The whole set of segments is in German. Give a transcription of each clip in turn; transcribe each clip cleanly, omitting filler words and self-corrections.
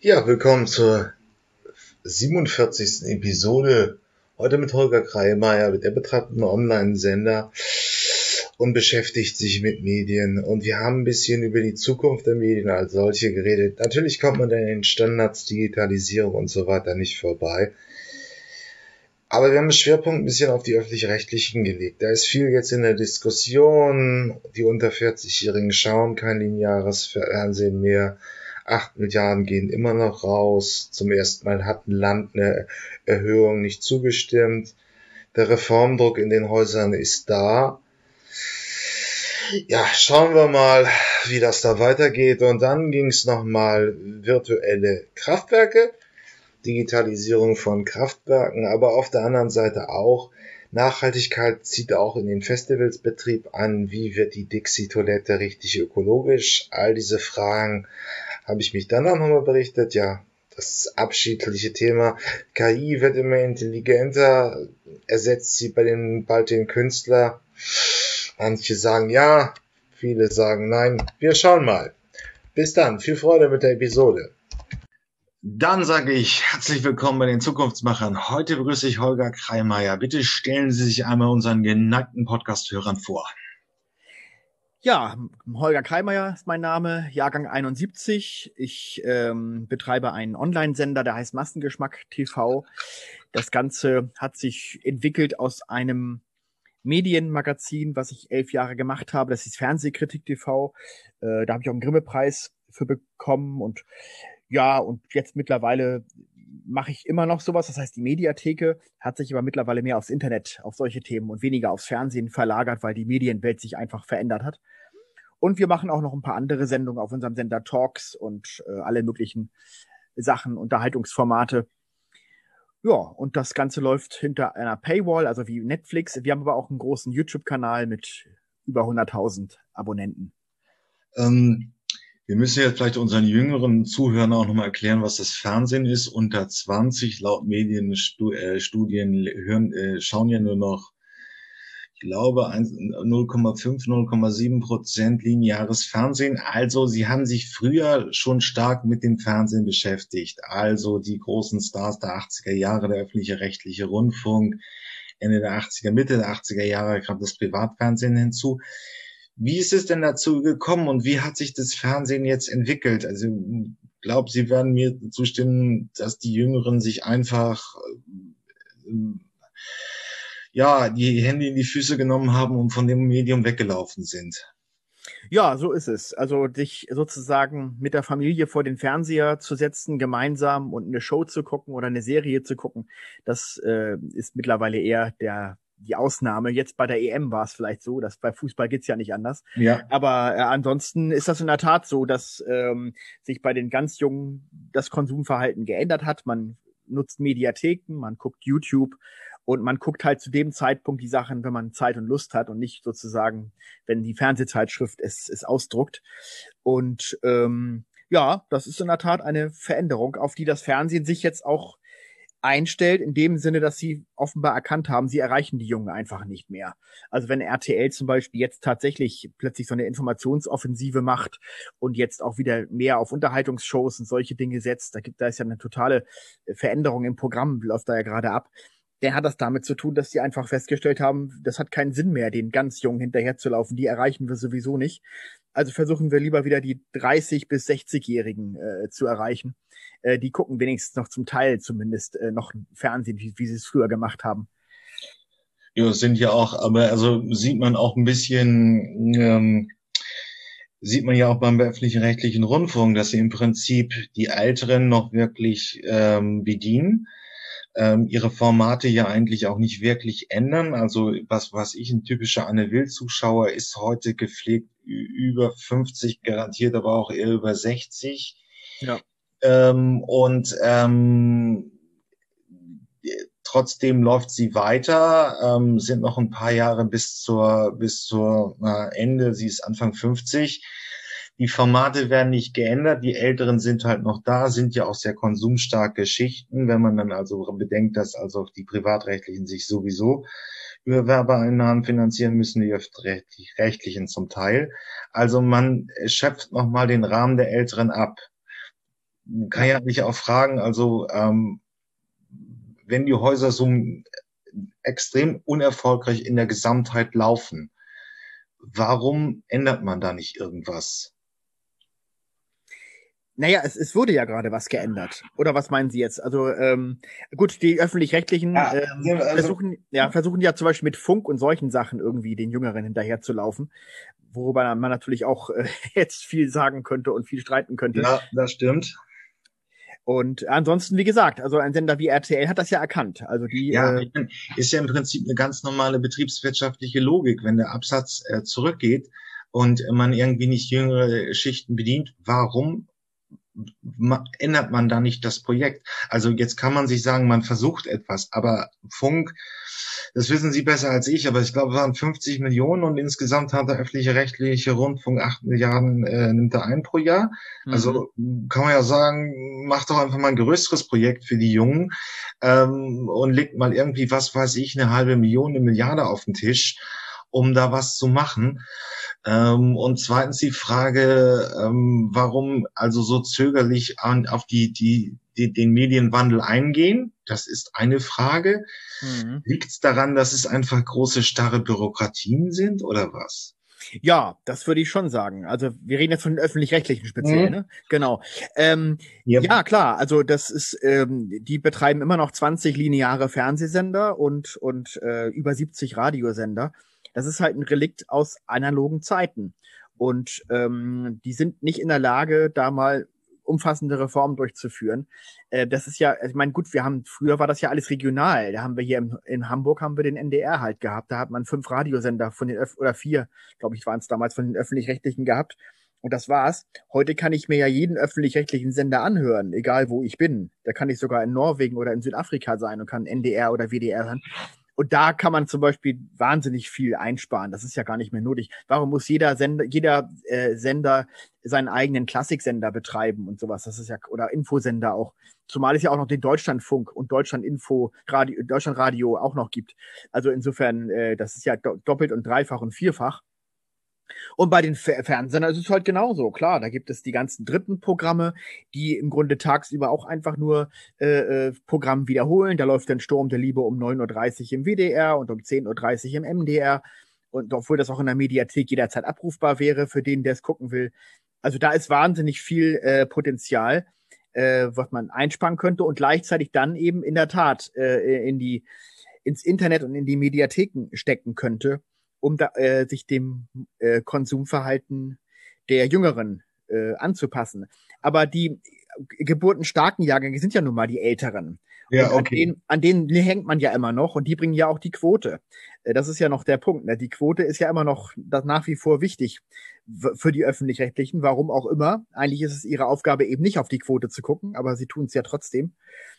Ja, willkommen zur 47. Episode. Heute mit Holger Kreimeier, der betreibt einen Online-Sender und beschäftigt sich mit Medien. Und wir haben ein bisschen über die Zukunft der Medien als solche geredet. Natürlich kommt man da in den Standards Digitalisierung und so weiter nicht vorbei. Aber wir haben den Schwerpunkt ein bisschen auf die Öffentlich-Rechtlichen gelegt. Da ist viel jetzt in der Diskussion. Die unter 40-Jährigen schauen kein lineares Fernsehen mehr. 8 Milliarden gehen immer noch raus. Zum ersten Mal hat ein Land eine Erhöhung nicht zugestimmt. Der Reformdruck in den Häusern ist da. Ja, schauen wir mal, wie das da weitergeht. Und dann ging es nochmal virtuelle Kraftwerke, Digitalisierung von Kraftwerken, aber auf der anderen Seite auch Nachhaltigkeit zieht auch in den Festivalsbetrieb an. Wie wird die Dixie-Toilette richtig ökologisch? All diese Fragen habe ich mich dann auch nochmal berichtet. Ja, das abschiedliche Thema. KI wird immer intelligenter, ersetzt sie bald den Künstler. Manche sagen ja, viele sagen nein. Wir schauen mal. Bis dann, viel Freude mit der Episode. Dann sage ich herzlich willkommen bei den Zukunftsmachern. Heute begrüße ich Holger Kreimeier. Bitte stellen Sie sich einmal unseren geneigten Podcast-Hörern vor. Ja, Holger Kreimeier ist mein Name, Jahrgang 71. Ich betreibe einen Online-Sender, der heißt Massengeschmack TV. Das Ganze hat sich entwickelt aus einem Medienmagazin, was ich 11 Jahre gemacht habe. Das ist Fernsehkritik TV. Da habe ich auch einen Grimme-Preis für bekommen und ja, und jetzt mittlerweile mache ich immer noch sowas. Das heißt, die Mediatheke hat sich aber mittlerweile mehr aufs Internet, auf solche Themen und weniger aufs Fernsehen verlagert, weil die Medienwelt sich einfach verändert hat. Und wir machen auch noch ein paar andere Sendungen auf unserem Sender Talks und alle möglichen Sachen, Unterhaltungsformate. Ja, und das Ganze läuft hinter einer Paywall, also wie Netflix. Wir haben aber auch einen großen YouTube-Kanal mit über 100.000 Abonnenten. Wir müssen jetzt vielleicht unseren jüngeren Zuhörern auch nochmal erklären, was das Fernsehen ist. Unter 20 laut Medienstudien schauen ja nur noch, ich glaube, 0,5, 0,7% lineares Fernsehen. Also sie haben sich früher schon stark mit dem Fernsehen beschäftigt. Also die großen Stars der 80er Jahre, der öffentlich-rechtliche Rundfunk, Ende der 80er, Mitte der 80er Jahre kam das Privatfernsehen hinzu. Wie ist es denn dazu gekommen und wie hat sich das Fernsehen jetzt entwickelt? Also ich glaube, Sie werden mir zustimmen, dass die Jüngeren sich einfach die Hände in die Füße genommen haben und von dem Medium weggelaufen sind. Ja, so ist es. Also dich sozusagen mit der Familie vor den Fernseher zu setzen, gemeinsam und eine Show zu gucken oder eine Serie zu gucken, das ist mittlerweile eher die Ausnahme. Jetzt bei der EM war es vielleicht so, dass bei Fußball geht's ja nicht anders. Ja. Aber ansonsten ist das in der Tat so, dass sich bei den ganz Jungen das Konsumverhalten geändert hat. Man nutzt Mediatheken, man guckt YouTube und man guckt halt zu dem Zeitpunkt die Sachen, wenn man Zeit und Lust hat und nicht sozusagen, wenn die Fernsehzeitschrift es ausdruckt. Und ja, das ist in der Tat eine Veränderung, auf die das Fernsehen sich jetzt auch einstellt, in dem Sinne, dass sie offenbar erkannt haben, sie erreichen die Jungen einfach nicht mehr. Also wenn RTL zum Beispiel jetzt tatsächlich plötzlich so eine Informationsoffensive macht und jetzt auch wieder mehr auf Unterhaltungsshows und solche Dinge setzt, da ist ja eine totale Veränderung im Programm, läuft da ja gerade ab. Der hat das damit zu tun, dass die einfach festgestellt haben, das hat keinen Sinn mehr, den ganz Jungen hinterherzulaufen. Die erreichen wir sowieso nicht. Also versuchen wir lieber wieder die 30- bis 60-Jährigen zu erreichen. Die gucken wenigstens noch zum Teil zumindest noch Fernsehen, wie sie es früher gemacht haben. Ja, sind ja auch, aber also sieht man auch ein bisschen, sieht man ja auch beim öffentlich-rechtlichen Rundfunk, dass sie im Prinzip die Älteren noch wirklich bedienen. Ihre Formate ja eigentlich auch nicht wirklich ändern. Also was ich ein typischer Anne-Will-Zuschauer ist heute gepflegt über 50, garantiert aber auch eher über 60. Ja. Trotzdem läuft sie weiter, sind noch ein paar Jahre bis zur Ende, sie ist Anfang 50. Die Formate werden nicht geändert, die Älteren sind halt noch da, sind ja auch sehr konsumstarke Schichten, wenn man dann also bedenkt, dass also die Privatrechtlichen sich sowieso über Werbeeinnahmen finanzieren müssen, die öffentlich-rechtlichen zum Teil. Also man schöpft nochmal den Rahmen der Älteren ab. kann ja mich auch fragen, also wenn die Häuser so extrem unerfolgreich in der Gesamtheit laufen, warum ändert man da nicht irgendwas? Naja, es wurde ja gerade was geändert. Oder was meinen Sie jetzt? Also gut, die Öffentlich-Rechtlichen versuchen ja zum Beispiel mit Funk und solchen Sachen irgendwie den Jüngeren hinterherzulaufen, worüber man natürlich auch jetzt viel sagen könnte und viel streiten könnte. Ja, das stimmt. Und ansonsten, wie gesagt, also ein Sender wie RTL hat das ja erkannt. Also die ist ja im Prinzip eine ganz normale betriebswirtschaftliche Logik. Wenn der Absatz zurückgeht und man irgendwie nicht jüngere Schichten bedient, warum ändert man da nicht das Projekt? Also jetzt kann man sich sagen, man versucht etwas, aber Funk, das wissen Sie besser als ich, aber ich glaube, es waren 50 Millionen und insgesamt hat der öffentlich-rechtliche Rundfunk 8 Milliarden nimmt er ein pro Jahr. Also kann man ja sagen, macht doch einfach mal ein größeres Projekt für die Jungen und legt mal irgendwie, was weiß ich, 500 000, 1 Milliarde auf den Tisch, um da was zu machen. Und zweitens die Frage, warum also so zögerlich auf den Medienwandel eingehen. Das ist eine Frage. Liegt es daran, dass es einfach große, starre Bürokratien sind oder was? Ja, das würde ich schon sagen. Also wir reden jetzt von den Öffentlich-Rechtlichen speziell, ne? Genau. Ja, klar. Also das ist, die betreiben immer noch 20 lineare Fernsehsender und über 70 Radiosender. Das ist halt ein Relikt aus analogen Zeiten. Und die sind nicht in der Lage, da mal umfassende Reformen durchzuführen. Das ist ja, ich meine, gut, früher war das ja alles regional. Da haben wir hier in Hamburg haben wir den NDR halt gehabt. Da hat man 5 Radiosender von den oder 4, glaube ich, waren es damals von den Öffentlich-Rechtlichen gehabt. Und das war's. Heute kann ich mir ja jeden öffentlich-rechtlichen Sender anhören, egal wo ich bin. Da kann ich sogar in Norwegen oder in Südafrika sein und kann NDR oder WDR hören. Und da kann man zum Beispiel wahnsinnig viel einsparen. Das ist ja gar nicht mehr nötig. Warum muss jeder Sender seinen eigenen Klassiksender betreiben und sowas? Das ist ja, oder Infosender auch. Zumal es ja auch noch den Deutschlandfunk und Deutschlandradio auch noch gibt. Also insofern, das ist ja doppelt und dreifach und vierfach. Und bei den Fernsehern ist es halt genauso. Klar, da gibt es die ganzen dritten Programme, die im Grunde tagsüber auch einfach nur Programm wiederholen. Da läuft dann Sturm der Liebe um 9:30 Uhr im WDR und um 10:30 Uhr im MDR. Und obwohl das auch in der Mediathek jederzeit abrufbar wäre, für den, der es gucken will. Also da ist wahnsinnig viel Potenzial, was man einsparen könnte und gleichzeitig dann eben in der Tat ins Internet und in die Mediatheken stecken könnte, um sich dem Konsumverhalten der Jüngeren anzupassen. Aber die geburtenstarken Jahrgänge sind ja nun mal die Älteren. Ja, okay. An denen hängt man ja immer noch und die bringen ja auch die Quote. Das ist ja noch der Punkt. Ne? Die Quote ist ja immer noch nach wie vor wichtig für die Öffentlich-Rechtlichen, warum auch immer. Eigentlich ist es ihre Aufgabe eben nicht auf die Quote zu gucken, aber sie tun es ja trotzdem.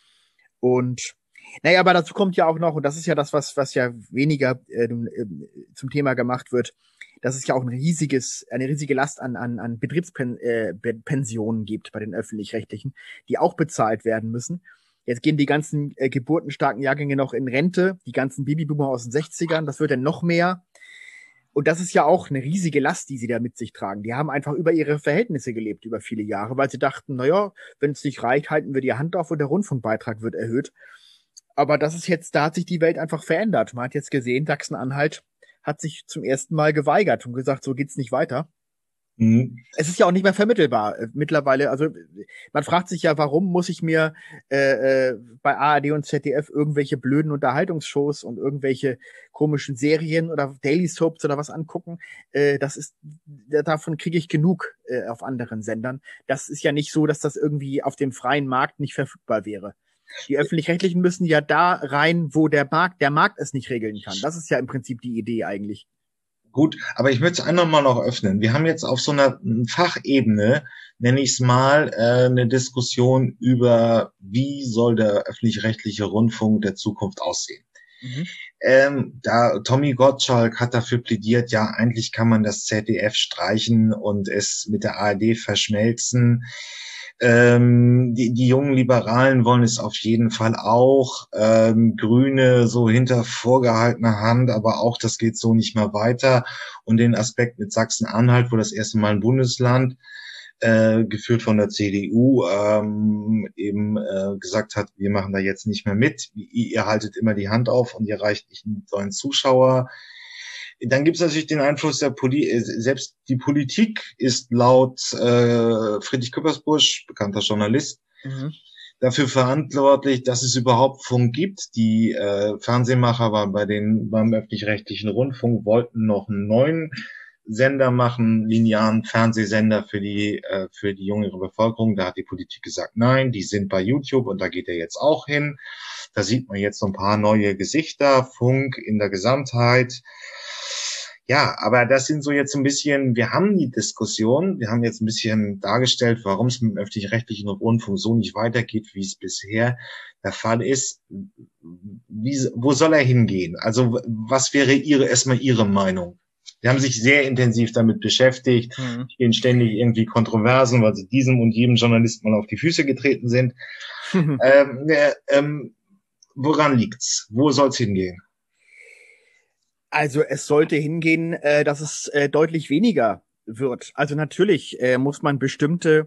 Und naja, aber dazu kommt ja auch noch, und das ist ja das, was ja weniger zum Thema gemacht wird, dass es ja auch eine riesige Last an Betriebspensionen gibt bei den Öffentlich-Rechtlichen, die auch bezahlt werden müssen. Jetzt gehen die ganzen geburtenstarken Jahrgänge noch in Rente, die ganzen Babyboomer aus den 60ern, das wird dann noch mehr. Und das ist ja auch eine riesige Last, die sie da mit sich tragen. Die haben einfach über ihre Verhältnisse gelebt über viele Jahre, weil sie dachten, naja, wenn es nicht reicht, halten wir die Hand auf und der Rundfunkbeitrag wird erhöht. Aber das ist jetzt, da hat sich die Welt einfach verändert. Man hat jetzt gesehen, Sachsen-Anhalt hat sich zum ersten Mal geweigert und gesagt, so geht's nicht weiter. Es ist ja auch nicht mehr vermittelbar mittlerweile. Also man fragt sich ja, warum muss ich mir bei ARD und ZDF irgendwelche blöden Unterhaltungsshows und irgendwelche komischen Serien oder Daily Soaps oder was angucken? Davon kriege ich genug auf anderen Sendern. Das ist ja nicht so, dass das irgendwie auf dem freien Markt nicht verfügbar wäre. Die Öffentlich-Rechtlichen müssen ja da rein, wo der Markt es nicht regeln kann. Das ist ja im Prinzip die Idee eigentlich. Gut, aber ich möchte es einmal mal noch öffnen. Wir haben jetzt auf so einer Fachebene, nenne ich es mal, eine Diskussion über, wie soll der öffentlich-rechtliche Rundfunk der Zukunft aussehen. Da Tommy Gottschalk hat dafür plädiert, ja, eigentlich kann man das ZDF streichen und es mit der ARD verschmelzen. Die jungen Liberalen wollen es auf jeden Fall auch. Grüne so hinter vorgehaltener Hand, aber auch das geht so nicht mehr weiter. Und den Aspekt mit Sachsen-Anhalt, wo das erste Mal ein Bundesland geführt von der CDU, eben gesagt hat, wir machen da jetzt nicht mehr mit, ihr haltet immer die Hand auf und ihr reicht nicht einen neuen Zuschauer. Dann gibt es natürlich den Einfluss der selbst die Politik ist laut Friedrich Küppersbusch, bekannter Journalist, dafür verantwortlich, dass es überhaupt Funk gibt. Die Fernsehmacher beim öffentlich-rechtlichen Rundfunk wollten noch einen neuen Sender machen, linearen Fernsehsender für die jüngere Bevölkerung. Da hat die Politik gesagt, nein, die sind bei YouTube und da geht er jetzt auch hin. Da sieht man jetzt so ein paar neue Gesichter, Funk in der Gesamtheit. Ja, aber das sind so jetzt ein bisschen, wir haben die Diskussion, wir haben jetzt ein bisschen dargestellt, warum es mit dem öffentlich-rechtlichen Rundfunk so nicht weitergeht, wie es bisher der Fall ist. Wo soll er hingehen? Also was wäre erstmal Ihre Meinung? Sie haben sich sehr intensiv damit beschäftigt, gehen ständig irgendwie Kontroversen, weil sie diesem und jedem Journalisten mal auf die Füße getreten sind. Woran liegt's? Wo soll's hingehen? Also es sollte hingehen, dass es deutlich weniger wird. Also natürlich muss man bestimmte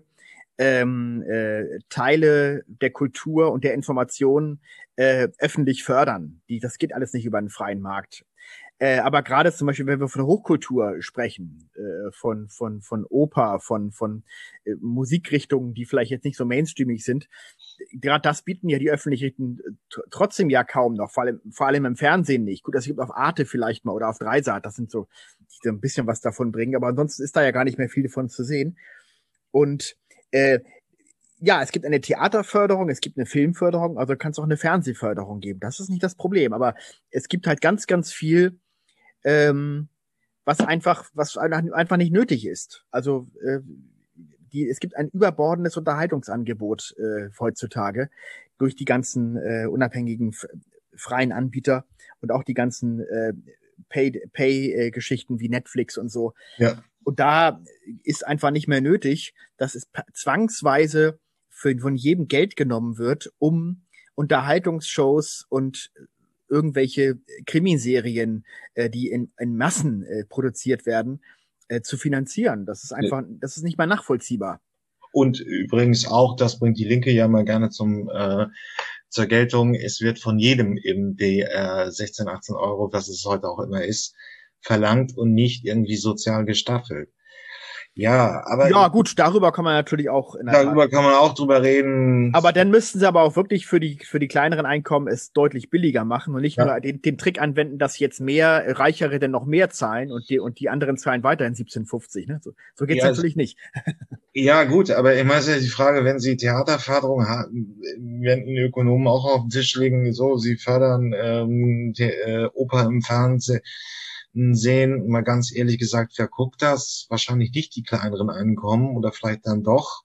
Teile der Kultur und der Information öffentlich fördern. Das geht alles nicht über einen freien Markt. Aber gerade zum Beispiel, wenn wir von Hochkultur sprechen, von Oper, von Musikrichtungen, die vielleicht jetzt nicht so mainstreamig sind, gerade das bieten ja die Öffentlich-Rechtlichen trotzdem ja kaum noch, vor allem im Fernsehen nicht. Gut, das gibt auf Arte vielleicht mal oder auf Dreisat, das sind so, die so ein bisschen was davon bringen, aber ansonsten ist da ja gar nicht mehr viel davon zu sehen. Und ja, es gibt eine Theaterförderung, es gibt eine Filmförderung, also kann es auch eine Fernsehförderung geben. Das ist nicht das Problem, aber es gibt halt ganz, ganz viel, was einfach nicht nötig ist. Also es gibt ein überbordendes Unterhaltungsangebot heutzutage durch die ganzen unabhängigen freien Anbieter und auch die ganzen Pay-Geschichten wie Netflix und so. Ja. Und da ist einfach nicht mehr nötig, dass es zwangsweise von jedem Geld genommen wird, um Unterhaltungsshows und irgendwelche Krimiserien, die in Massen produziert werden, zu finanzieren. Das ist einfach, das ist nicht mehr nachvollziehbar. Und übrigens auch, das bringt die Linke ja mal gerne zur Geltung, es wird von jedem eben die 16, 18 Euro, was es heute auch immer ist, verlangt und nicht irgendwie sozial gestaffelt. Ja, aber. Ja, gut, darüber kann man natürlich auch. Darüber kann man auch drüber reden. Aber dann müssten sie aber auch wirklich für die kleineren Einkommen es deutlich billiger machen und nicht nur den Trick anwenden, dass jetzt mehr Reichere denn noch mehr zahlen und die anderen zahlen weiterhin 17,50. Ne? So geht's natürlich nicht. Ja, gut, aber ich meine, ja die Frage, wenn Sie Theaterförderung haben, werden Ihnen Ökonomen auch auf den Tisch legen, so, Sie fördern Oper im Fernsehen. Sehen, mal ganz ehrlich gesagt, wer guckt das? Wahrscheinlich nicht die kleineren Einkommen oder vielleicht dann doch.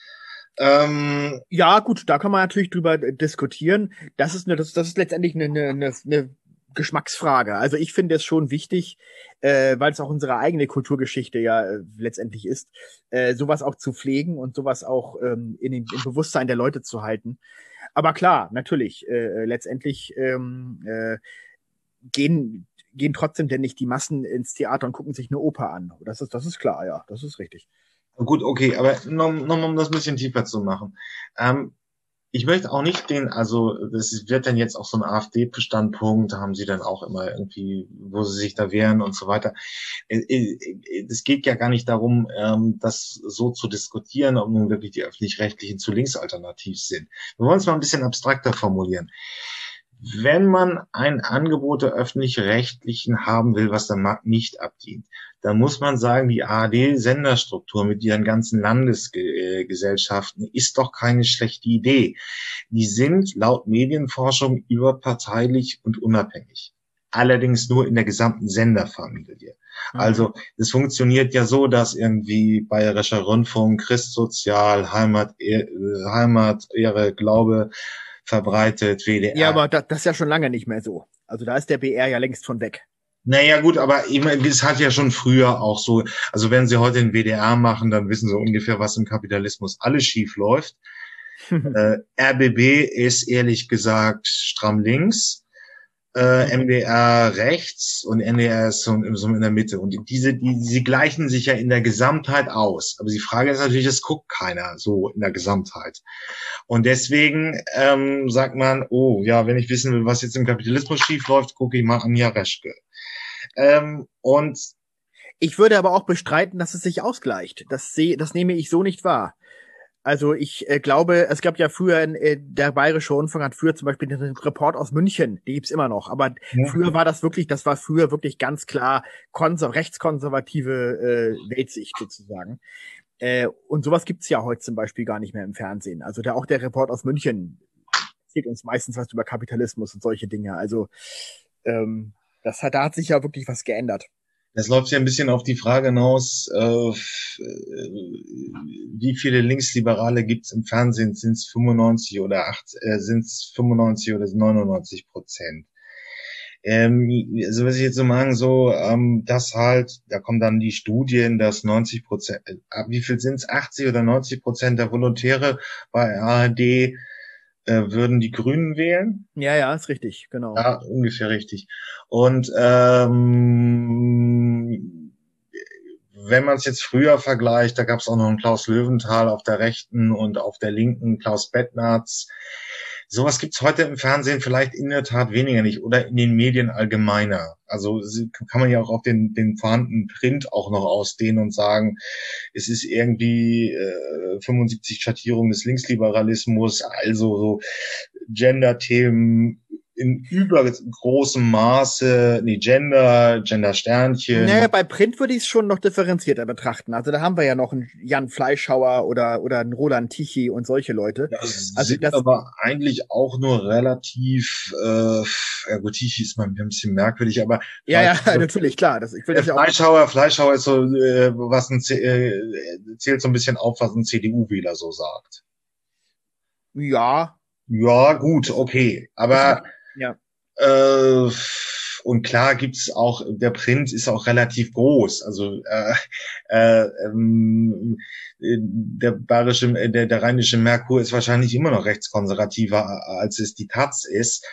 Ja, gut, da kann man natürlich drüber diskutieren. Das ist letztendlich eine Geschmacksfrage. Also ich finde es schon wichtig, weil es auch unsere eigene Kulturgeschichte ja letztendlich ist, sowas auch zu pflegen und sowas auch im Bewusstsein der Leute zu halten. Aber klar, natürlich, letztendlich gehen trotzdem denn nicht die Massen ins Theater und gucken sich eine Oper an. Das ist klar, ja, das ist richtig. Gut, okay, aber nochmal um das ein bisschen tiefer zu machen. Ich möchte auch nicht das wird dann jetzt auch so ein AfD-Standpunkt, da haben sie dann auch immer irgendwie, wo sie sich da wehren und so weiter. Es geht ja gar nicht darum, das so zu diskutieren, ob nun wirklich die Öffentlich-Rechtlichen zu linksalternativ sind. Wir wollen es mal ein bisschen abstrakter formulieren. Wenn man ein Angebot der Öffentlich-Rechtlichen haben will, was der Markt nicht abdient, dann muss man sagen, die ARD-Senderstruktur mit ihren ganzen Landesgesellschaften ist doch keine schlechte Idee. Die sind laut Medienforschung überparteilich und unabhängig. Allerdings nur in der gesamten Senderfamilie. Also es funktioniert ja so, dass irgendwie Bayerischer Rundfunk, Christsozial, Heimat, Ehre, Glaube verbreitet, WDR. Ja, aber das ist ja schon lange nicht mehr so. Also da ist der BR ja längst von weg. Naja gut, aber es hat ja schon früher auch so, also wenn Sie heute den WDR machen, dann wissen Sie ungefähr, was im Kapitalismus alles schief läuft. RBB ist ehrlich gesagt stramm links. MDR rechts und NDR ist so in der Mitte. Und diese gleichen sich ja in der Gesamtheit aus. Aber die Frage ist natürlich, es guckt keiner so in der Gesamtheit. Und deswegen sagt man, oh ja, wenn ich wissen will, was jetzt im Kapitalismus schief läuft, gucke ich mal Anja Reschke. Und ich würde aber auch bestreiten, dass es sich ausgleicht. Das nehme ich so nicht wahr. Also ich glaube, es gab ja früher, der Bayerische Rundfunk hat früher zum Beispiel den Report aus München, die gibt's immer noch, aber früher war das war früher wirklich ganz klar rechtskonservative Weltsicht sozusagen. Und sowas gibt's ja heute zum Beispiel gar nicht mehr im Fernsehen. Also auch der Report aus München erzählt uns meistens was über Kapitalismus und solche Dinge. Also da hat sich ja wirklich was geändert. Das läuft ja ein bisschen auf die Frage hinaus, wie viele Linksliberale gibt's im Fernsehen? Sind es 95 oder 99%? Also was ich jetzt so machen, dass halt, da kommen dann die Studien, dass 90%, wie viel sind's? 80 oder 90% der Volontäre bei ARD würden die Grünen wählen? Ja, ist richtig, genau. Ja, ungefähr richtig. Und wenn man es jetzt früher vergleicht, da gab es auch noch einen Klaus Löwenthal auf der rechten und auf der linken Klaus Bettnarz. Sowas gibt's heute im Fernsehen vielleicht in der Tat weniger nicht oder in den Medien allgemeiner. Also kann man ja auch auf den vorhandenen Print auch noch ausdehnen und sagen, es ist irgendwie 75 Schattierungen des Linksliberalismus, also so Gender-Themen in übergroßem Maße, Gender-Sternchen. Naja, bei Print würde ich es schon noch differenzierter betrachten. Also da haben wir ja noch einen Jan Fleischhauer oder einen Roland Tichy und solche Leute. Das sind aber eigentlich auch nur relativ, gut, Tichy ist mal ein bisschen merkwürdig, aber ja, natürlich, klar. Ich will das ja auch. Fleischhauer ist so, zählt so ein bisschen auf, was ein CDU-Wähler so sagt. Ja. Ja, gut, okay, aber ja. Und klar gibt's auch, der Print ist auch relativ groß. Also der rheinische Merkur ist wahrscheinlich immer noch rechtskonservativer, als es die Taz ist,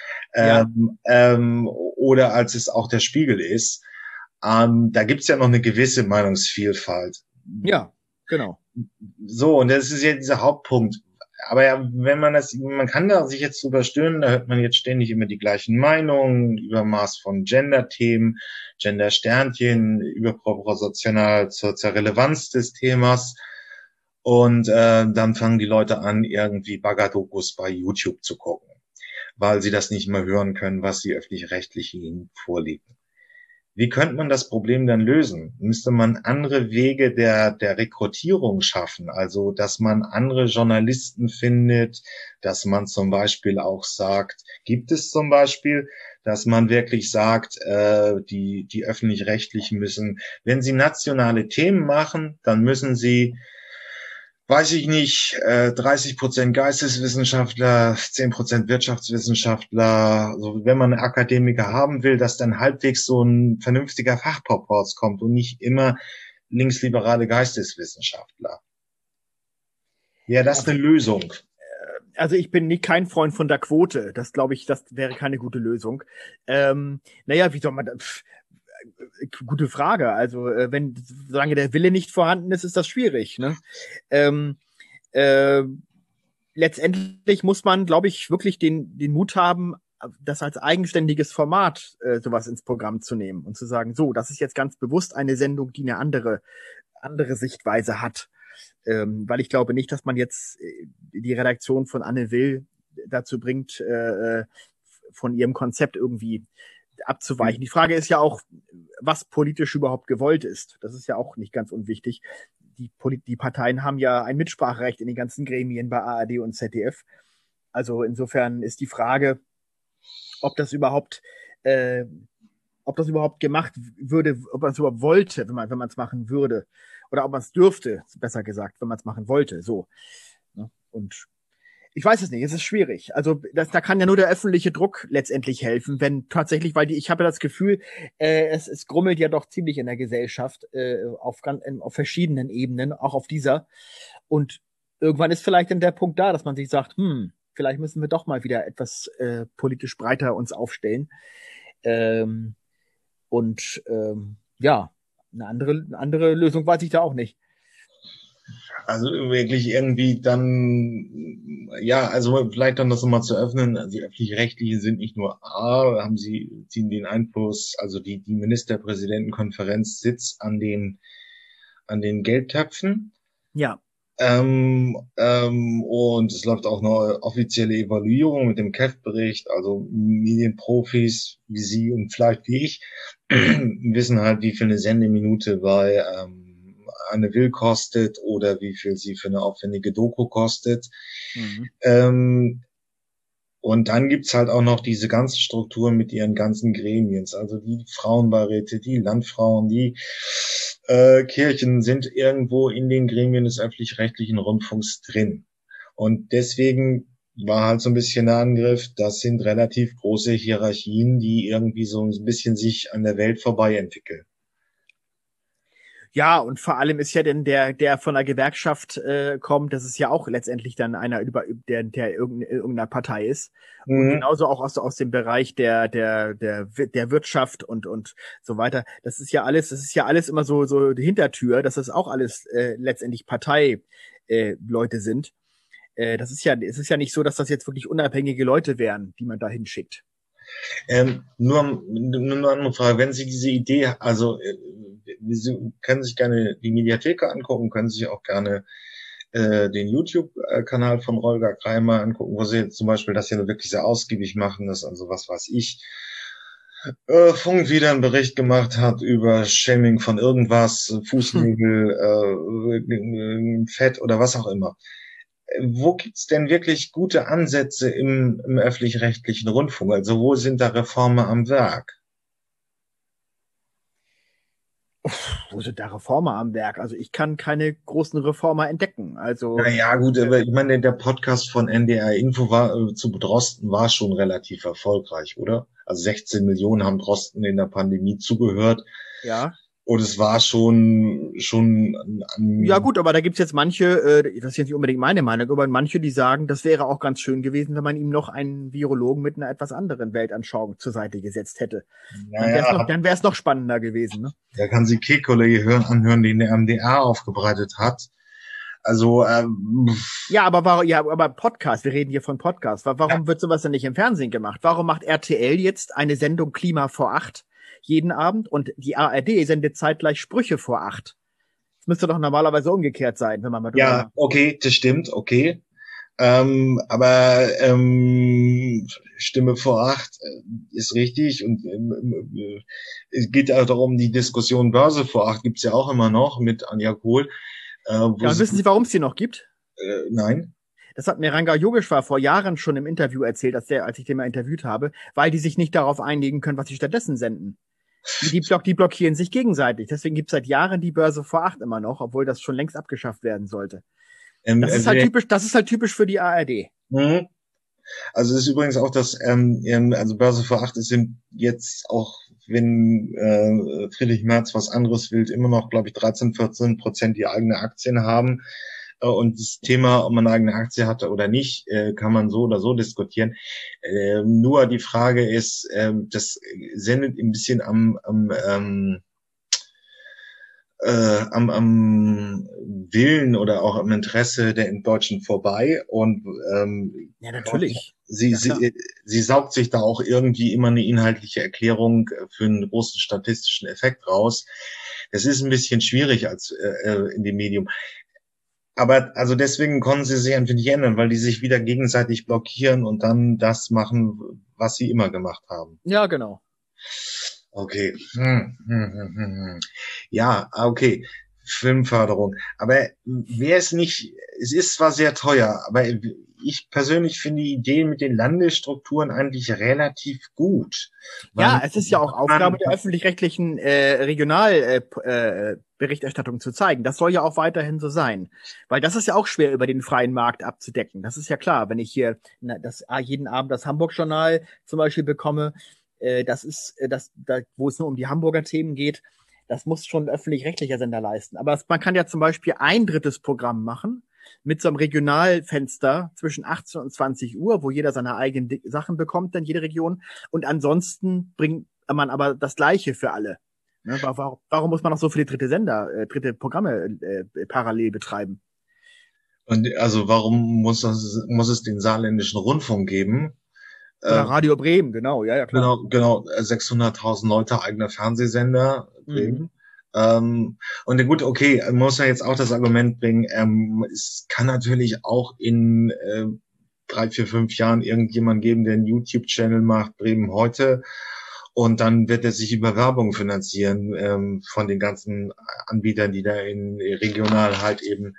oder als es auch der Spiegel ist. Da gibt's ja noch eine gewisse Meinungsvielfalt. Ja, genau. So, und das ist ja dieser Hauptpunkt. Aber ja, man kann da sich jetzt drüber stören, da hört man jetzt ständig immer die gleichen Meinungen, Übermaß von Gender-Themen, Gender-Sternchen, überproportional zur Relevanz des Themas. Und dann fangen die Leute an, irgendwie Baggerdokus bei YouTube zu gucken, weil sie das nicht mehr hören können, was die Öffentlich-Rechtliche ihnen vorlegen. Wie könnte man das Problem dann lösen? Müsste man andere Wege der Rekrutierung schaffen? Also, dass man andere Journalisten findet, dass man zum Beispiel auch sagt, gibt es zum Beispiel, dass man wirklich sagt, die Öffentlich-Rechtlichen müssen, wenn sie nationale Themen machen, dann müssen sie, weiß ich nicht, 30% Geisteswissenschaftler, 10% Wirtschaftswissenschaftler, also wenn man einen Akademiker haben will, dass dann halbwegs so ein vernünftiger Fachproporz kommt und nicht immer linksliberale Geisteswissenschaftler. Ja, das ist eine Lösung. Also ich bin kein Freund von der Quote. Das glaube ich, das wäre keine gute Lösung. Naja, wie soll man das? Gute Frage. Also solange der Wille nicht vorhanden ist, ist das schwierig. Ne? Letztendlich muss man, glaube ich, wirklich den Mut haben, das als eigenständiges Format sowas ins Programm zu nehmen und zu sagen, so, das ist jetzt ganz bewusst eine Sendung, die eine andere Sichtweise hat. Weil ich glaube nicht, dass man jetzt die Redaktion von Anne Will dazu bringt, von ihrem Konzept irgendwie abzuweichen. Die Frage ist ja auch, was politisch überhaupt gewollt ist. Das ist ja auch nicht ganz unwichtig. Die Parteien haben ja ein Mitspracherecht in den ganzen Gremien bei ARD und ZDF. Also insofern ist die Frage, ob das überhaupt gemacht würde, ob man es überhaupt wollte, wenn man es machen würde. Oder ob man es dürfte, besser gesagt, wenn man es machen wollte. So. Und ich weiß es nicht, es ist schwierig. Also da kann ja nur der öffentliche Druck letztendlich helfen, wenn tatsächlich, weil ich habe ja das Gefühl, es grummelt ja doch ziemlich in der Gesellschaft auf verschiedenen Ebenen, auch auf dieser. Und irgendwann ist vielleicht dann der Punkt da, dass man sich sagt, vielleicht müssen wir doch mal wieder etwas politisch breiter uns aufstellen. Ja, eine andere Lösung weiß ich da auch nicht. Also wirklich irgendwie dann, ja, also vielleicht dann das nochmal zu öffnen. Also die Öffentlich-Rechtlichen sind nicht nur ziehen den Einfluss, also die Ministerpräsidentenkonferenz sitzt an den Geldtöpfen. Ja. Und es läuft auch eine offizielle Evaluierung mit dem KEF-Bericht. Also Medienprofis wie Sie und vielleicht wie ich wissen halt, wie viel eine Sendeminute bei Anne Will kostet oder wie viel sie für eine aufwendige Doku kostet. Mhm. Und dann gibt's halt auch noch diese ganzen Strukturen mit ihren ganzen Gremien, also die Frauenbeiräte, die Landfrauen, die Kirchen sind irgendwo in den Gremien des öffentlich-rechtlichen Rundfunks drin. Und deswegen war halt so ein bisschen der Angriff, das sind relativ große Hierarchien, die irgendwie so ein bisschen sich an der Welt vorbei entwickeln. Ja, und vor allem ist ja denn der von der Gewerkschaft kommt, das ist ja auch letztendlich dann einer der irgendeiner Partei ist. Mhm. Und genauso auch aus dem Bereich der Wirtschaft und so weiter. Das ist ja alles immer so die Hintertür, dass das auch alles letztendlich Partei Leute sind. Es ist ja nicht so, dass das jetzt wirklich unabhängige Leute wären, die man da hinschickt. Nur eine andere Frage. Wenn Sie diese Idee, also Sie können sich gerne die Mediathek angucken, können sich auch gerne den YouTube-Kanal von Holger Kreimer angucken, wo Sie jetzt zum Beispiel das ja wirklich sehr ausgiebig machen, das also was weiß ich, Funk wieder einen Bericht gemacht hat über Shaming von irgendwas, Fußnägel, Fett oder was auch immer. Wo gibt's denn wirklich gute Ansätze im öffentlich-rechtlichen Rundfunk? Also wo sind da Reformer am Werk? Wo sind da Reformer am Werk? Also ich kann keine großen Reformer entdecken. Also naja, gut, aber ich meine, der Podcast von NDR Info zu Drosten war schon relativ erfolgreich, oder? Also 16 Millionen haben Drosten in der Pandemie zugehört. Ja. Und es war schon ja gut, aber da gibt's jetzt manche, das ist jetzt nicht unbedingt meine Meinung, aber manche, die sagen, das wäre auch ganz schön gewesen, wenn man ihm noch einen Virologen mit einer etwas anderen Weltanschauung zur Seite gesetzt hätte. Naja, dann wäre es noch spannender gewesen. Ne? Da kann sie Kekulé anhören, den der MDR aufgebreitet hat. Also ja, aber Podcast, wir reden hier von Podcast. Warum wird sowas denn nicht im Fernsehen gemacht? Warum macht RTL jetzt eine Sendung Klima vor 8 jeden Abend und die ARD sendet zeitgleich Sprüche vor 8? Das müsste doch normalerweise umgekehrt sein, wenn man mal drüber macht. Okay, das stimmt, okay. Aber Stimme vor 8 ist richtig und es geht auch darum, die Diskussion Börse vor 8 gibt's ja auch immer noch mit Anja Kohl. Ja, wissen Sie, warum es die noch gibt? Nein. Das hat mir Ranga Yogeshwar vor Jahren schon im Interview erzählt, als ich den mal interviewt habe, weil die sich nicht darauf einigen können, was sie stattdessen senden. Die blockieren sich gegenseitig. Deswegen gibt es seit Jahren die Börse vor 8 immer noch, obwohl das schon längst abgeschafft werden sollte. Das ist halt typisch für die ARD. Mhm. Also es ist übrigens auch das, also Börse vor 8 ist jetzt auch, wenn Friedrich Merz was anderes will, immer noch, glaube ich, 13-14% die eigene Aktien haben. Und das Thema, ob man eine eigene Aktie hatte oder nicht, kann man so oder so diskutieren. Nur die Frage ist, das sendet ein bisschen am Willen oder auch am Interesse der Deutschen vorbei und ja, natürlich. Sie saugt sich da auch irgendwie immer eine inhaltliche Erklärung für einen großen statistischen Effekt raus. Das ist ein bisschen schwierig als in dem Medium. Aber also deswegen konnten sie sich einfach nicht ändern, weil die sich wieder gegenseitig blockieren und dann das machen, was sie immer gemacht haben. Ja, genau. Okay. Ja, okay. Filmförderung. Aber es ist zwar sehr teuer, aber ich persönlich finde die Idee mit den Landesstrukturen eigentlich relativ gut. Ja, es ist ja auch Aufgabe der öffentlich-rechtlichen Regionalberichterstattung zu zeigen. Das soll ja auch weiterhin so sein. Weil das ist ja auch schwer über den freien Markt abzudecken. Das ist ja klar, wenn ich hier jeden Abend das Hamburg-Journal zum Beispiel bekomme, wo es nur um die Hamburger Themen geht, das muss schon ein öffentlich-rechtlicher Sender leisten. Aber man kann ja zum Beispiel ein drittes Programm machen, mit so einem Regionalfenster zwischen 18 und 20 Uhr, wo jeder seine eigenen Sachen bekommt, dann jede Region. Und ansonsten bringt man aber das Gleiche für alle. Ne? Warum muss man noch so viele dritte Programme parallel betreiben? Und also warum muss es den saarländischen Rundfunk geben? Oder Radio Bremen, genau, ja, klar. Genau, 600.000 Leute, eigener Fernsehsender, Bremen. Und gut, okay, muss ja jetzt auch das Argument bringen, es kann natürlich auch in 3, 4, 5 Jahren irgendjemand geben, der einen YouTube-Channel macht, Bremen heute, und dann wird er sich über Werbung finanzieren von den ganzen Anbietern, die da in regional halt eben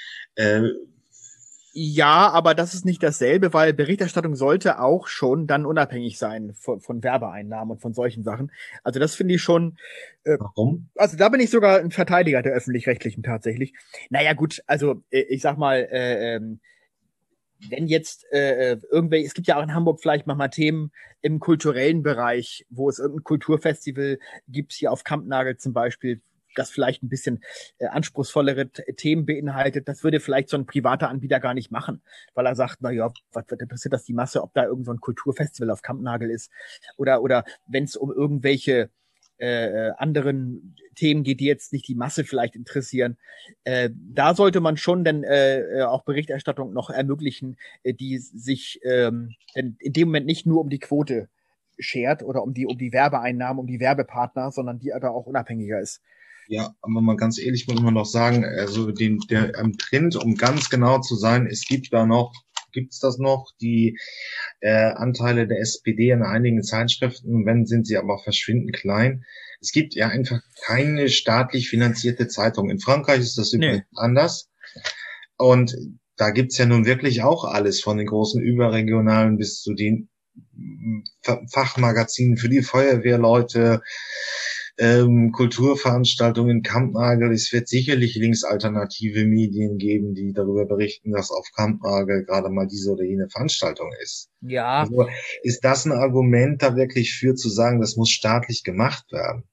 ja, aber das ist nicht dasselbe, weil Berichterstattung sollte auch schon dann unabhängig sein von Werbeeinnahmen und von solchen Sachen. Also das finde ich schon. Warum? Also da bin ich sogar ein Verteidiger der Öffentlich-Rechtlichen tatsächlich. Naja gut, also ich sag mal, wenn jetzt irgendwelche, es gibt ja auch in Hamburg vielleicht manchmal Themen im kulturellen Bereich, wo es irgendein Kulturfestival gibt, hier auf Kampnagel zum Beispiel, das vielleicht ein bisschen anspruchsvollere Themen beinhaltet, das würde vielleicht so ein privater Anbieter gar nicht machen, weil er sagt, na ja, was interessiert das die Masse, ob da irgend so ein Kulturfestival auf Kampnagel ist oder wenn es um irgendwelche anderen Themen geht, die jetzt nicht die Masse vielleicht interessieren. Da sollte man schon dann auch Berichterstattung noch ermöglichen, die sich in dem Moment nicht nur um die Quote schert oder um die Werbeeinnahmen, um die Werbepartner, sondern die da auch unabhängiger ist. Ja, aber mal ganz ehrlich muss man noch sagen, also der Trend, um ganz genau zu sein, gibt's das noch, die Anteile der SPD in einigen Zeitschriften, wenn sind sie aber verschwindend klein. Es gibt ja einfach keine staatlich finanzierte Zeitung. In Frankreich ist das übrigens anders. Und da gibt's ja nun wirklich auch alles, von den großen überregionalen bis zu den Fachmagazinen für die Feuerwehrleute, Kulturveranstaltungen, Kampnagel. Es wird sicherlich linksalternative Medien geben, die darüber berichten, dass auf Kampnagel gerade mal diese oder jene Veranstaltung ist. Ja. Also, ist das ein Argument da wirklich für zu sagen, das muss staatlich gemacht werden?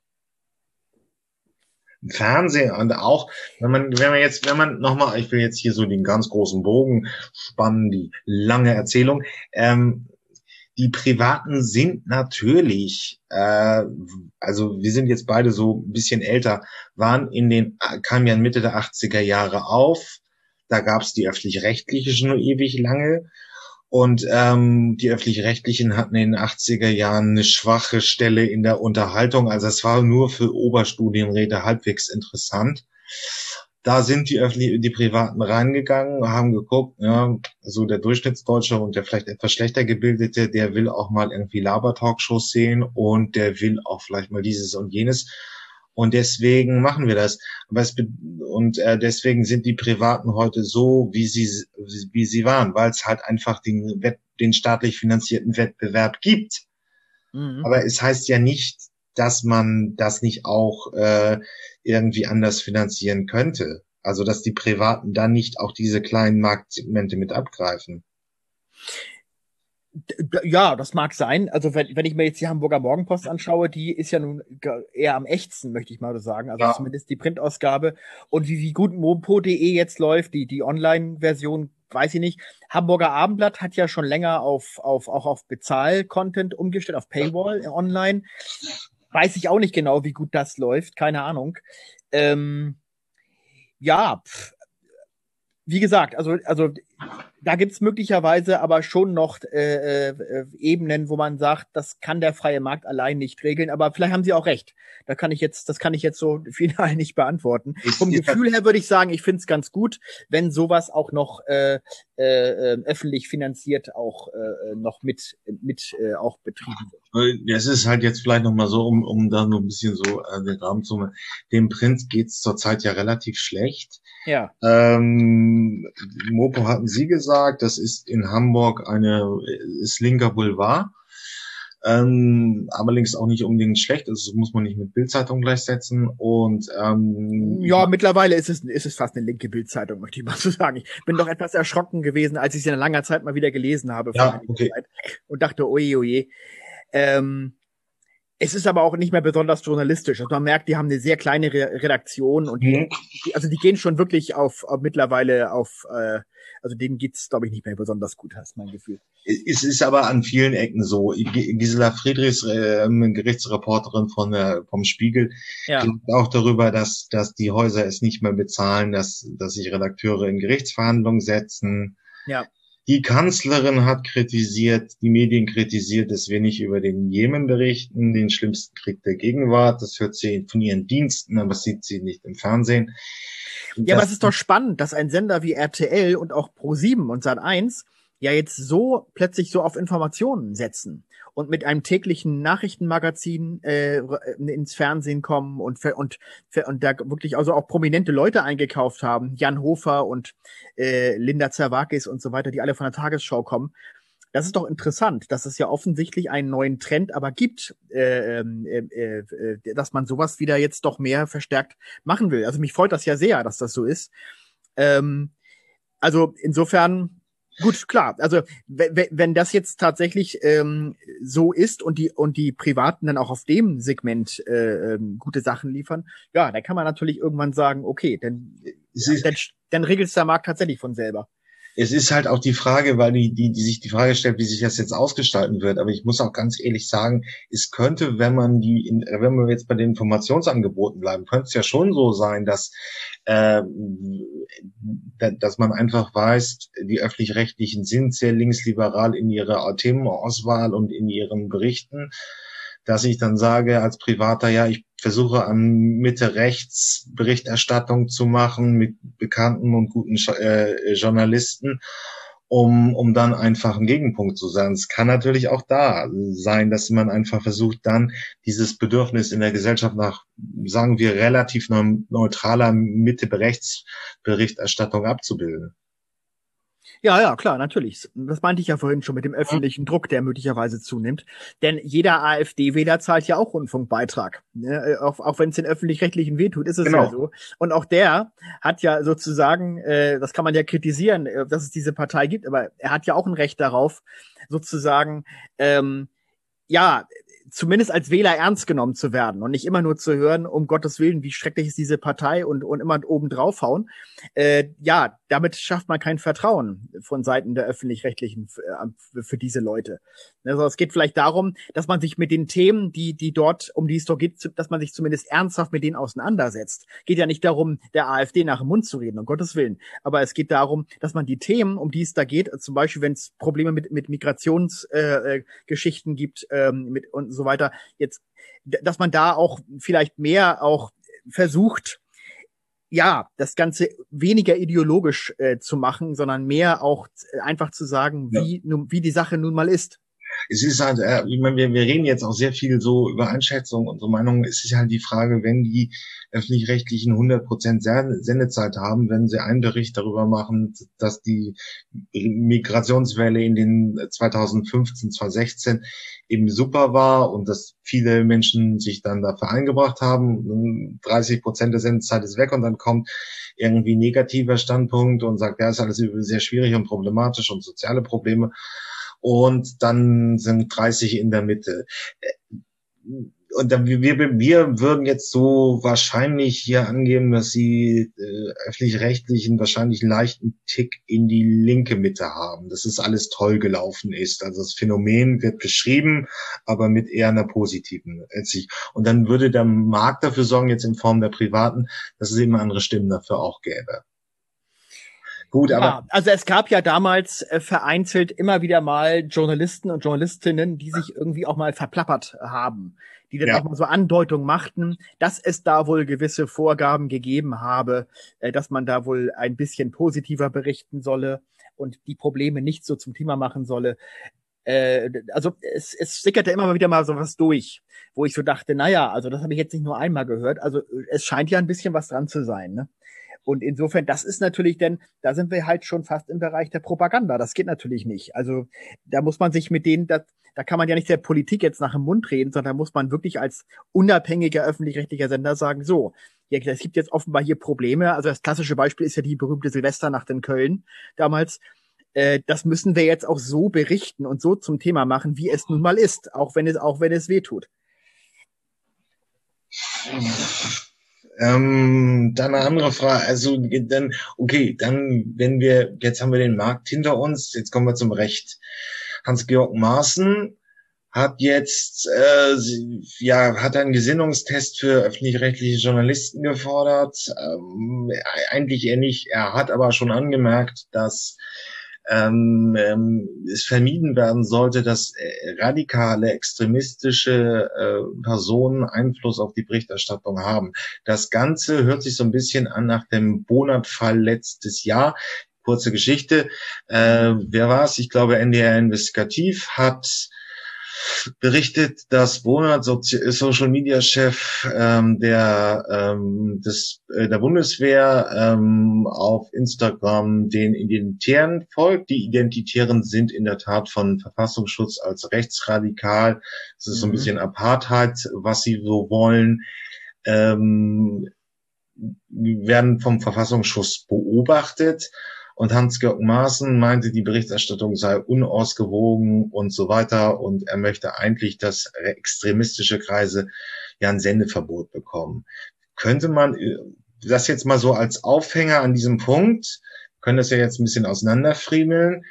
Im Fernsehen und auch, wenn man nochmal, ich will jetzt hier so den ganz großen Bogen spannen, die lange Erzählung, die Privaten sind natürlich, also wir sind jetzt beide so ein bisschen älter, kamen ja Mitte der 80er Jahre auf. Da gab's die Öffentlich-Rechtliche schon ewig lange. Und die Öffentlich-Rechtlichen hatten in den 80er Jahren eine schwache Stelle in der Unterhaltung. Also es war nur für Oberstudienräte halbwegs interessant. Da sind die Privaten reingegangen, haben geguckt, ja, so der Durchschnittsdeutsche und der vielleicht etwas schlechter gebildete, der will auch mal irgendwie Laber-Talkshows sehen und der will auch vielleicht mal dieses und jenes. Und deswegen machen wir das. Deswegen sind die Privaten heute so, wie sie waren, weil es halt einfach den staatlich finanzierten Wettbewerb gibt. Mhm. Aber es heißt ja nicht, dass man das nicht auch irgendwie anders finanzieren könnte. Also, dass die Privaten dann nicht auch diese kleinen Marktsegmente mit abgreifen. Ja, das mag sein. Also wenn ich mir jetzt die Hamburger Morgenpost anschaue, die ist ja nun eher am echtsten, möchte ich mal so sagen. Also ja. Zumindest die Printausgabe. Und wie gut mopo.de jetzt läuft, die Online-Version, weiß ich nicht. Hamburger Abendblatt hat ja schon länger auch auf Bezahl-Content umgestellt, auf Paywall online. Weiß ich auch nicht genau, wie gut das läuft. Keine Ahnung. Wie gesagt, also da gibt's möglicherweise aber schon noch Ebenen, wo man sagt, das kann der freie Markt allein nicht regeln. Aber vielleicht haben Sie auch recht. Das kann ich jetzt so final nicht beantworten. Vom Gefühl her würde ich sagen, ich finde es ganz gut, wenn sowas auch noch öffentlich finanziert auch noch mit auch betrieben wird. Es ist halt jetzt vielleicht noch mal so, um da noch ein bisschen so den Rahmen zu machen. Dem Print geht's zurzeit ja relativ schlecht. Ja. Mopo hatten Sie gesagt, das ist in Hamburg ist linker Boulevard. Aber links auch nicht unbedingt schlecht, das muss man nicht mit Bild-Zeitung gleichsetzen. Und ja, mittlerweile ist es fast eine linke Bild-Zeitung, möchte ich mal so sagen. Ich bin doch etwas erschrocken gewesen, als ich sie in langer Zeit mal wieder gelesen habe vor einiger Zeit und dachte, oje. Es ist aber auch nicht mehr besonders journalistisch. Also man merkt, die haben eine sehr kleine Redaktion und die gehen schon wirklich auf mittlerweile auf, also denen geht's, glaube ich, nicht mehr besonders gut, hast mein Gefühl. Es ist aber an vielen Ecken so. Gisela Friedrichs, Gerichtsreporterin vom Spiegel, klagt auch darüber, dass die Häuser es nicht mehr bezahlen, dass sich Redakteure in Gerichtsverhandlungen setzen. Ja. Die Kanzlerin hat kritisiert, die Medien kritisiert, dass wir nicht über den Jemen berichten, den schlimmsten Krieg der Gegenwart. Das hört sie von ihren Diensten, aber das sieht sie nicht im Fernsehen. Ja, aber es ist doch spannend, dass ein Sender wie RTL und auch Pro7 und Sat.1 ja jetzt so plötzlich so auf Informationen setzen und mit einem täglichen Nachrichtenmagazin ins Fernsehen kommen und da wirklich also auch prominente Leute eingekauft haben, Jan Hofer und Linda Zerwakis und so weiter, die alle von der Tagesschau kommen. Das ist doch interessant, dass es ja offensichtlich einen neuen Trend aber gibt, dass man sowas wieder jetzt doch mehr verstärkt machen will. Also mich freut das ja sehr, dass das so ist. Also insofern, gut, klar. Also wenn das jetzt tatsächlich so ist und die Privaten dann auch auf dem Segment gute Sachen liefern, ja, dann kann man natürlich irgendwann sagen, okay, dann regelt es der Markt tatsächlich von selber. Es ist halt auch die Frage, weil die sich die Frage stellt, wie sich das jetzt ausgestalten wird. Aber ich muss auch ganz ehrlich sagen, es könnte, wenn wir jetzt bei den Informationsangeboten bleiben, könnte es ja schon so sein, dass man einfach weiß, die Öffentlich-Rechtlichen sind sehr linksliberal in ihrer Themenauswahl und in ihren Berichten, dass ich dann sage als Privater, ja, ich versuche an Mitte-Rechts Berichterstattung zu machen mit bekannten und guten Journalisten, um dann einfach ein Gegenpunkt zu sein. Es kann natürlich auch da sein, dass man einfach versucht, dann dieses Bedürfnis in der Gesellschaft nach, sagen wir, relativ neutraler Mitte-Rechts-Berichterstattung abzubilden. Ja, klar, natürlich. Das meinte ich ja vorhin schon mit dem öffentlichen Druck, der möglicherweise zunimmt. Denn jeder AfD-Wähler zahlt ja auch Rundfunkbeitrag. Ne? Auch wenn es den Öffentlich-Rechtlichen wehtut, ist es ja so. Und auch der hat ja sozusagen, das kann man ja kritisieren, dass es diese Partei gibt, aber er hat ja auch ein Recht darauf, sozusagen, zumindest als Wähler ernst genommen zu werden und nicht immer nur zu hören, um Gottes Willen, wie schrecklich ist diese Partei und immer oben draufhauen. Damit schafft man kein Vertrauen von Seiten der Öffentlich-Rechtlichen für diese Leute. Also es geht vielleicht darum, dass man sich mit den Themen, die dort, um die es doch geht, dass man sich zumindest ernsthaft mit denen auseinandersetzt. Geht ja nicht darum, der AfD nach dem Mund zu reden, um Gottes Willen. Aber es geht darum, dass man die Themen, um die es da geht, zum Beispiel, wenn es Probleme mit Migrationsgeschichten gibt, und so weiter, jetzt, dass man da auch vielleicht mehr auch versucht, das Ganze weniger ideologisch zu machen, sondern mehr auch einfach zu sagen, wie die Sache nun mal ist. Es ist halt, ich meine, wir reden jetzt auch sehr viel so über Einschätzung und so Meinungen. Es ist halt die Frage, wenn die Öffentlich-Rechtlichen 100% Sendezeit haben, wenn sie einen Bericht darüber machen, dass die Migrationswelle in den 2015, 2016 eben super war und dass viele Menschen sich dann dafür eingebracht haben, 30% der Sendezeit ist weg und dann kommt irgendwie negativer Standpunkt und sagt, ja, ist alles sehr schwierig und problematisch und soziale Probleme. Und dann sind 30 in der Mitte. Und dann, wir würden jetzt so wahrscheinlich hier angeben, dass sie öffentlich-rechtlichen wahrscheinlich einen leichten Tick in die linke Mitte haben, dass es alles toll gelaufen ist. Also das Phänomen wird beschrieben, aber mit eher einer positiven Sicht. Und dann würde der Markt dafür sorgen, jetzt in Form der Privaten, dass es eben andere Stimmen dafür auch gäbe. Gut, aber also es gab ja damals vereinzelt immer wieder mal Journalisten und Journalistinnen, die sich irgendwie auch mal verplappert haben, die dann auch mal so Andeutungen machten, dass es da wohl gewisse Vorgaben gegeben habe, dass man da wohl ein bisschen positiver berichten solle und die Probleme nicht so zum Thema machen solle. Also es sickerte immer wieder mal sowas durch, wo ich so dachte, also das habe ich jetzt nicht nur einmal gehört, also es scheint ja ein bisschen was dran zu sein, ne? Und insofern, das ist natürlich da sind wir halt schon fast im Bereich der Propaganda. Das geht natürlich nicht. Also da muss man sich mit denen, da kann man ja nicht der Politik jetzt nach dem Mund reden, sondern da muss man wirklich als unabhängiger öffentlich-rechtlicher Sender sagen, so, es gibt jetzt offenbar hier Probleme. Also das klassische Beispiel ist ja die berühmte Silvesternacht in Köln damals. Das müssen wir jetzt auch so berichten und so zum Thema machen, wie es nun mal ist, auch wenn es wehtut. Dann eine andere Frage, also dann, okay, dann, jetzt haben wir den Markt hinter uns, jetzt kommen wir zum Recht. Hans-Georg Maaßen hat jetzt, hat einen Gesinnungstest für öffentlich-rechtliche Journalisten gefordert. Eigentlich eher nicht, er hat aber schon angemerkt, dass es vermieden werden sollte, dass radikale, extremistische Personen Einfluss auf die Berichterstattung haben. Das Ganze hört sich so ein bisschen an nach dem Bonert-Fall letztes Jahr. Kurze Geschichte. Wer war es? Ich glaube, NDR Investigativ hat berichtet, dass Bonert, Social-Media-Chef der Bundeswehr, auf Instagram den Identitären folgt. Die Identitären sind in der Tat von Verfassungsschutz als rechtsradikal. Das ist so ein bisschen Apartheid, was sie so wollen. Werden vom Verfassungsschutz beobachtet. Und Hans-Georg Maaßen meinte, die Berichterstattung sei unausgewogen und so weiter. Und er möchte eigentlich, dass extremistische Kreise ja ein Sendeverbot bekommen. Könnte man das jetzt mal so als Aufhänger an diesem Punkt, können das ja jetzt ein bisschen auseinanderfriemeln,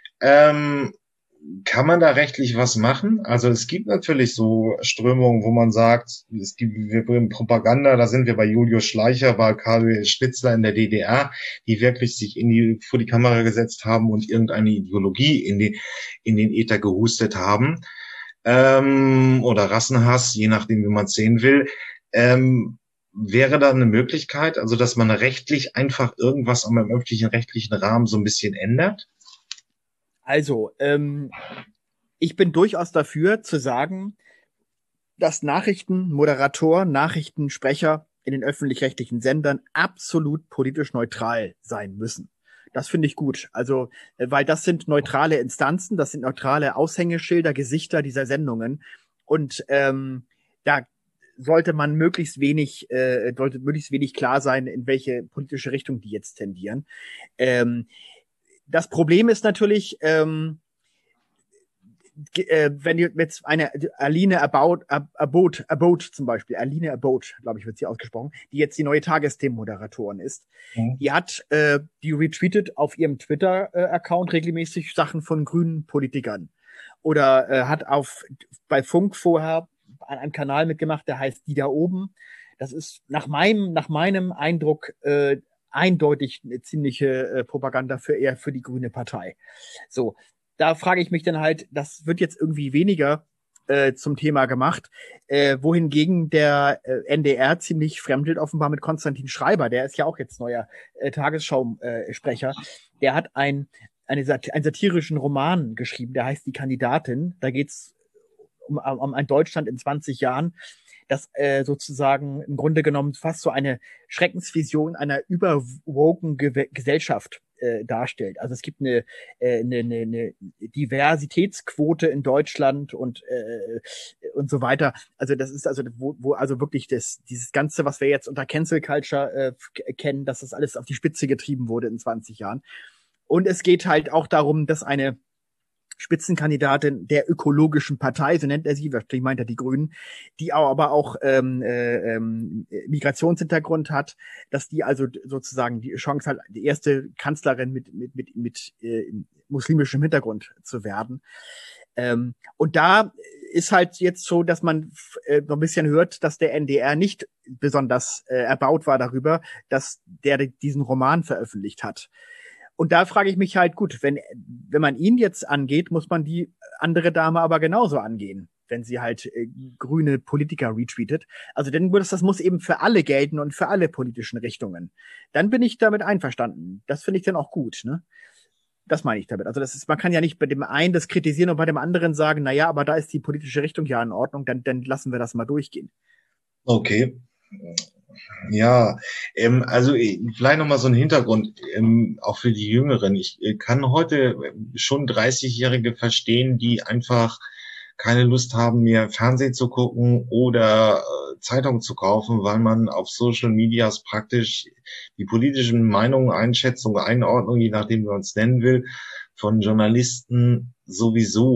kann man da rechtlich was machen? Also es gibt natürlich so Strömungen, wo man sagt, wir bringen Propaganda, da sind wir bei Julius Schleicher, bei Karl Schnitzler in der DDR, die wirklich sich vor die Kamera gesetzt haben und irgendeine Ideologie in den Äther gehustet haben, oder Rassenhass, je nachdem, wie man es sehen will. Wäre da eine Möglichkeit, also dass man rechtlich einfach irgendwas am öffentlichen rechtlichen Rahmen so ein bisschen ändert? Also, ich bin durchaus dafür zu sagen, dass Nachrichtenmoderatoren, Nachrichtensprecher in den öffentlich-rechtlichen Sendern absolut politisch neutral sein müssen. Das finde ich gut. Also, weil das sind neutrale Instanzen, das sind neutrale Aushängeschilder, Gesichter dieser Sendungen. Und da sollte möglichst wenig klar sein, in welche politische Richtung die jetzt tendieren. Das Problem ist natürlich, wenn jetzt eine Aline Abboud zum Beispiel, Aline Abboud, glaube ich, wird sie ausgesprochen, die jetzt die neue Tagesthemenmoderatorin ist, die retweetet auf ihrem Twitter-Account regelmäßig Sachen von grünen Politikern. Oder hat bei Funk vorher an einem Kanal mitgemacht, der heißt Die da oben. Das ist nach meinem Eindruck eindeutig eine ziemliche Propaganda für die Grüne Partei. So, da frage ich mich dann halt, das wird jetzt irgendwie weniger zum Thema gemacht, wohingegen der NDR ziemlich fremdelt offenbar mit Konstantin Schreiber, der ist ja auch jetzt neuer Tagesschau-Sprecher. Der hat einen satirischen Roman geschrieben, der heißt Die Kandidatin. Da geht's um ein Deutschland in 20 Jahren, das sozusagen im Grunde genommen fast so eine Schreckensvision einer überwogen Gesellschaft darstellt. Also es gibt eine Diversitätsquote in Deutschland und so weiter. Also das ist wo also wirklich dieses Ganze, was wir jetzt unter Cancel Culture kennen, dass das alles auf die Spitze getrieben wurde in 20 Jahren. Und es geht halt auch darum, dass eine Spitzenkandidatin der ökologischen Partei, so nennt er sie, wahrscheinlich meint er die Grünen, die aber auch Migrationshintergrund hat, dass die also sozusagen die Chance hat, die erste Kanzlerin mit muslimischem Hintergrund zu werden. Und da ist halt jetzt so, dass man so ein bisschen hört, dass der NDR nicht besonders erbaut war darüber, dass der diesen Roman veröffentlicht hat. Und da frage ich mich halt, gut, wenn man ihn jetzt angeht, muss man die andere Dame aber genauso angehen, wenn sie halt grüne Politiker retweetet. Also denn das muss eben für alle gelten und für alle politischen Richtungen. Dann bin ich damit einverstanden. Das finde ich dann auch gut, ne? Das meine ich damit. Also man kann ja nicht bei dem einen das kritisieren und bei dem anderen sagen, na ja, aber da ist die politische Richtung ja in Ordnung, dann lassen wir das mal durchgehen. Okay. Ja, also vielleicht nochmal so ein Hintergrund, auch für die Jüngeren. Ich kann heute schon 30-Jährige verstehen, die einfach keine Lust haben, mehr Fernsehen zu gucken oder Zeitung zu kaufen, weil man auf Social Medias praktisch die politischen Meinungen, Einschätzungen, Einordnung, je nachdem, wie man es nennen will, von Journalisten sowieso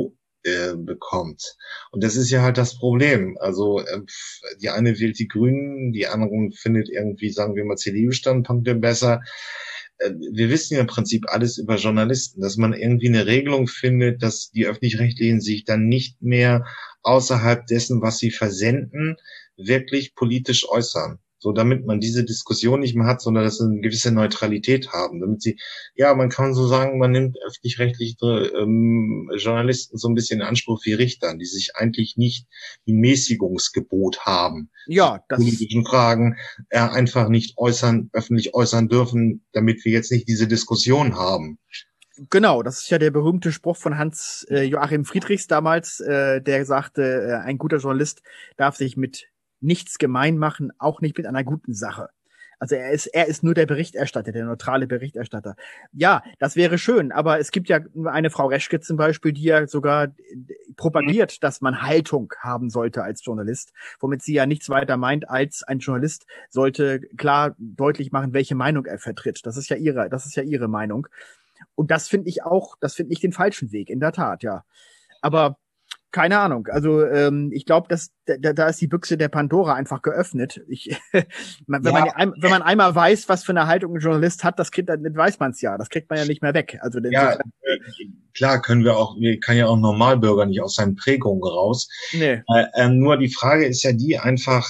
bekommt. Und das ist ja halt das Problem. Also die eine wählt die Grünen, die andere findet irgendwie, sagen wir mal, CDU-Standpunkte besser. Wir wissen ja im Prinzip alles über Journalisten, dass man irgendwie eine Regelung findet, dass die Öffentlich-Rechtlichen sich dann nicht mehr außerhalb dessen, was sie versenden, wirklich politisch äußern. So, damit man diese Diskussion nicht mehr hat, sondern dass sie eine gewisse Neutralität haben, damit sie, ja, man kann so sagen, man nimmt öffentlich-rechtliche Journalisten so ein bisschen in Anspruch wie Richtern, die sich eigentlich nicht wie ein Mäßigungsgebot haben. Ja, das Politischen Fragen einfach nicht öffentlich äußern dürfen, damit wir jetzt nicht diese Diskussion haben. Genau, das ist ja der berühmte Spruch von Hans Joachim Friedrichs damals, der sagte, ein guter Journalist darf sich mit nichts gemein machen, auch nicht mit einer guten Sache. Also er ist nur der Berichterstatter, der neutrale Berichterstatter. Ja, das wäre schön, aber es gibt ja eine Frau Reschke zum Beispiel, die ja sogar propagiert, dass man Haltung haben sollte als Journalist, womit sie ja nichts weiter meint, als ein Journalist sollte klar deutlich machen, welche Meinung er vertritt. Das ist ja ihre Meinung. Und das finde ich den falschen Weg, in der Tat, ja. Aber keine Ahnung. Also ich glaube, da ist die Büchse der Pandora einfach geöffnet. Wenn man einmal weiß, was für eine Haltung ein Journalist hat, dann weiß man es ja. Das kriegt man ja nicht mehr weg. Also ja, klar kann ja auch ein Normalbürger nicht aus seinen Prägungen raus. Nee. Nur die Frage ist ja die einfach,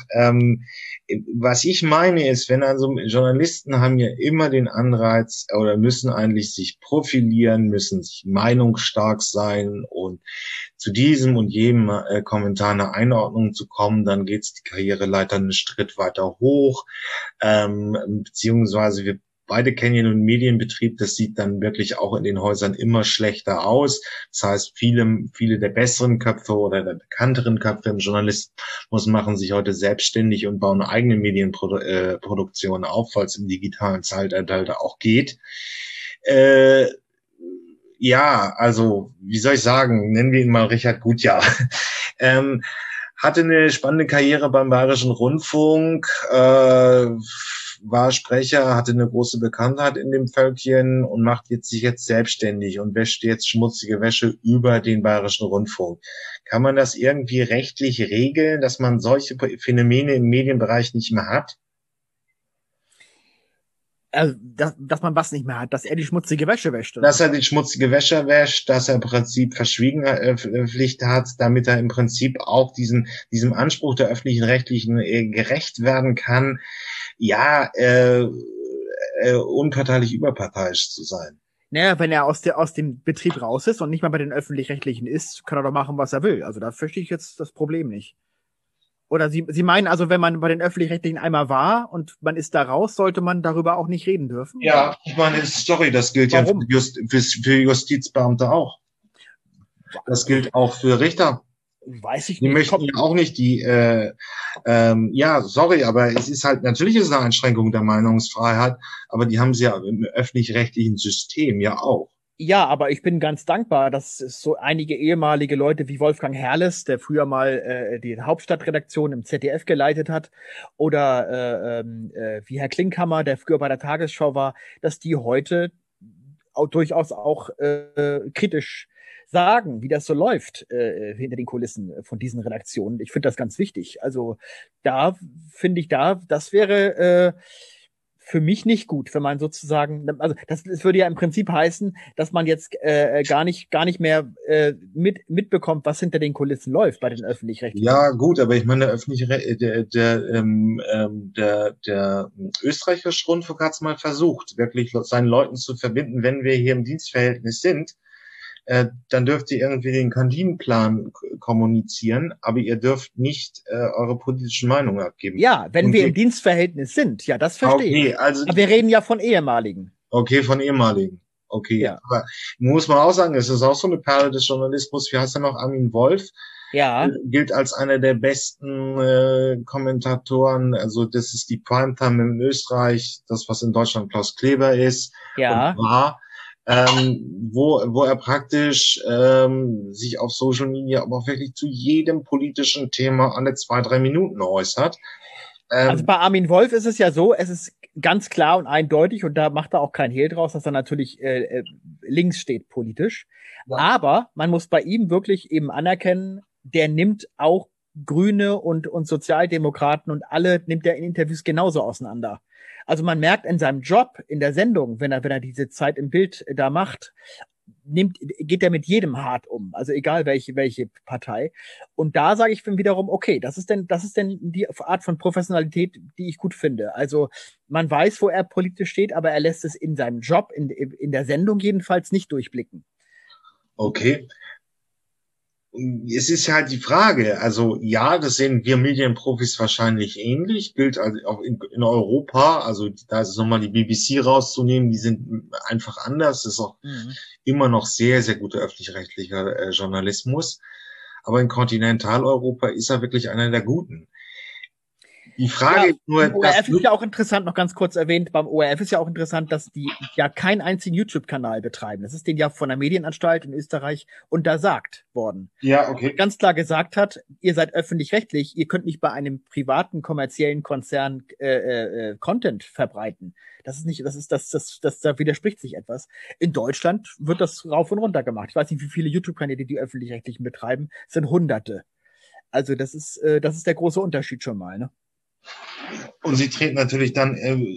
was ich meine ist, wenn also Journalisten haben ja immer den Anreiz oder müssen eigentlich sich profilieren, müssen sich meinungsstark sein und zu diesem und jedem Kommentar eine Einordnung zu kommen, dann geht's die Karriereleiter einen Schritt weiter hoch, beziehungsweise wir beide kennen ja nun den Medienbetrieb, das sieht dann wirklich auch in den Häusern immer schlechter aus. Das heißt, viele der besseren Köpfe oder der bekannteren Köpfe im Journalismus machen sich heute selbstständig und bauen eigene Medienproduktionen auf, weil es im digitalen Zeitalter auch geht. Ja, also, wie soll ich sagen, nennen wir ihn mal Richard Gutjahr. Hatte eine spannende Karriere beim Bayerischen Rundfunk, war Sprecher, hatte eine große Bekanntheit in dem Völkchen und macht sich jetzt selbstständig und wäscht jetzt schmutzige Wäsche über den Bayerischen Rundfunk. Kann man das irgendwie rechtlich regeln, dass man solche Phänomene im Medienbereich nicht mehr hat? Also, dass man was nicht mehr hat, dass er die schmutzige Wäsche wäscht. Oder? Dass er die schmutzige Wäsche wäscht, dass er im Prinzip Verschwiegenpflicht hat, damit er im Prinzip auch diesem Anspruch der öffentlichen Rechtlichen gerecht werden kann, ja, unparteilich überparteiisch zu sein. Naja, wenn er aus dem Betrieb raus ist und nicht mal bei den Öffentlich-Rechtlichen ist, kann er doch machen, was er will. Also da verstehe ich jetzt das Problem nicht. Oder Sie meinen also, wenn man bei den Öffentlich-Rechtlichen einmal war und man ist da raus, sollte man darüber auch nicht reden dürfen? Ja, ich meine, sorry, das gilt Warum? Ja für Justizbeamte auch. Das gilt auch für Richter. Weiß ich nicht. Die möchten ja auch nicht ja, sorry, aber es ist halt, natürlich ist es eine Einschränkung der Meinungsfreiheit, aber die haben sie ja im öffentlich-rechtlichen System ja auch. Ja, aber ich bin ganz dankbar, dass es so einige ehemalige Leute wie Wolfgang Herrles, der früher mal die Hauptstadtredaktion im ZDF geleitet hat, oder wie Herr Klinkhammer, der früher bei der Tagesschau war, dass die heute durchaus auch kritisch sagen, wie das so läuft hinter den Kulissen von diesen Redaktionen. Ich finde das ganz wichtig. Also da finde ich das wäre für mich nicht gut, wenn man sozusagen, also das würde ja im Prinzip heißen, dass man jetzt gar nicht mehr mitbekommt, was hinter den Kulissen läuft bei den Öffentlich-Rechtlichen. Ja, gut, aber ich meine, der österreichische Rundfunk hat es mal versucht, wirklich seinen Leuten zu verbinden, wenn wir hier im Dienstverhältnis sind, dann dürft ihr irgendwie den Kantinenplan kommunizieren, aber ihr dürft nicht eure politischen Meinungen abgeben. Ja, wenn wir im Dienstverhältnis sind, ja, das verstehe ich. Also aber wir reden ja von ehemaligen. Okay, von ehemaligen. Okay, ja. Aber muss man auch sagen, es ist auch so eine Perle des Journalismus. Wie heißt er noch? Armin Wolf. Ja. Gilt als einer der besten Kommentatoren. Also das ist die Primetime in Österreich, das, was in Deutschland Klaus Kleber ist. Ja. Und war. Wo er praktisch sich auf Social Media aber auch wirklich zu jedem politischen Thema alle 2-3 Minuten äußert. Also bei Armin Wolf ist es ja so, es ist ganz klar und eindeutig und da macht er auch kein Hehl draus, dass er natürlich links steht politisch. Ja. Aber man muss bei ihm wirklich eben anerkennen, der nimmt auch Grüne und Sozialdemokraten und alle nimmt er in Interviews genauso auseinander. Also man merkt in seinem Job, in der Sendung, wenn er diese Zeit im Bild da macht, geht er mit jedem hart um, also egal welche Partei. Und da sage ich dann wiederum, okay, das ist denn die Art von Professionalität, die ich gut finde. Also man weiß, wo er politisch steht, aber er lässt es in seinem Job, in der Sendung jedenfalls nicht durchblicken. Okay. Es ist halt die Frage, also ja, das sehen wir Medienprofis wahrscheinlich ähnlich, gilt also auch in Europa, also da ist es nochmal die BBC rauszunehmen, die sind einfach anders, das ist auch immer noch sehr, sehr guter öffentlich-rechtlicher Journalismus, aber in Kontinentaleuropa ist er wirklich einer der Guten. Die Frage ist nur, beim ORF ist ja auch interessant, noch ganz kurz erwähnt, beim ORF ist ja auch interessant, dass die ja keinen einzigen YouTube-Kanal betreiben. Das ist denen ja von der Medienanstalt in Österreich untersagt worden. Ja, okay. Und ganz klar gesagt hat, ihr seid öffentlich-rechtlich, ihr könnt nicht bei einem privaten kommerziellen Konzern Content verbreiten. Das ist nicht, da widerspricht sich etwas. In Deutschland wird das rauf und runter gemacht. Ich weiß nicht, wie viele YouTube-Kanäle die öffentlich-rechtlichen betreiben. Es sind Hunderte. Also das ist der große Unterschied schon mal, ne? Und sie treten natürlich dann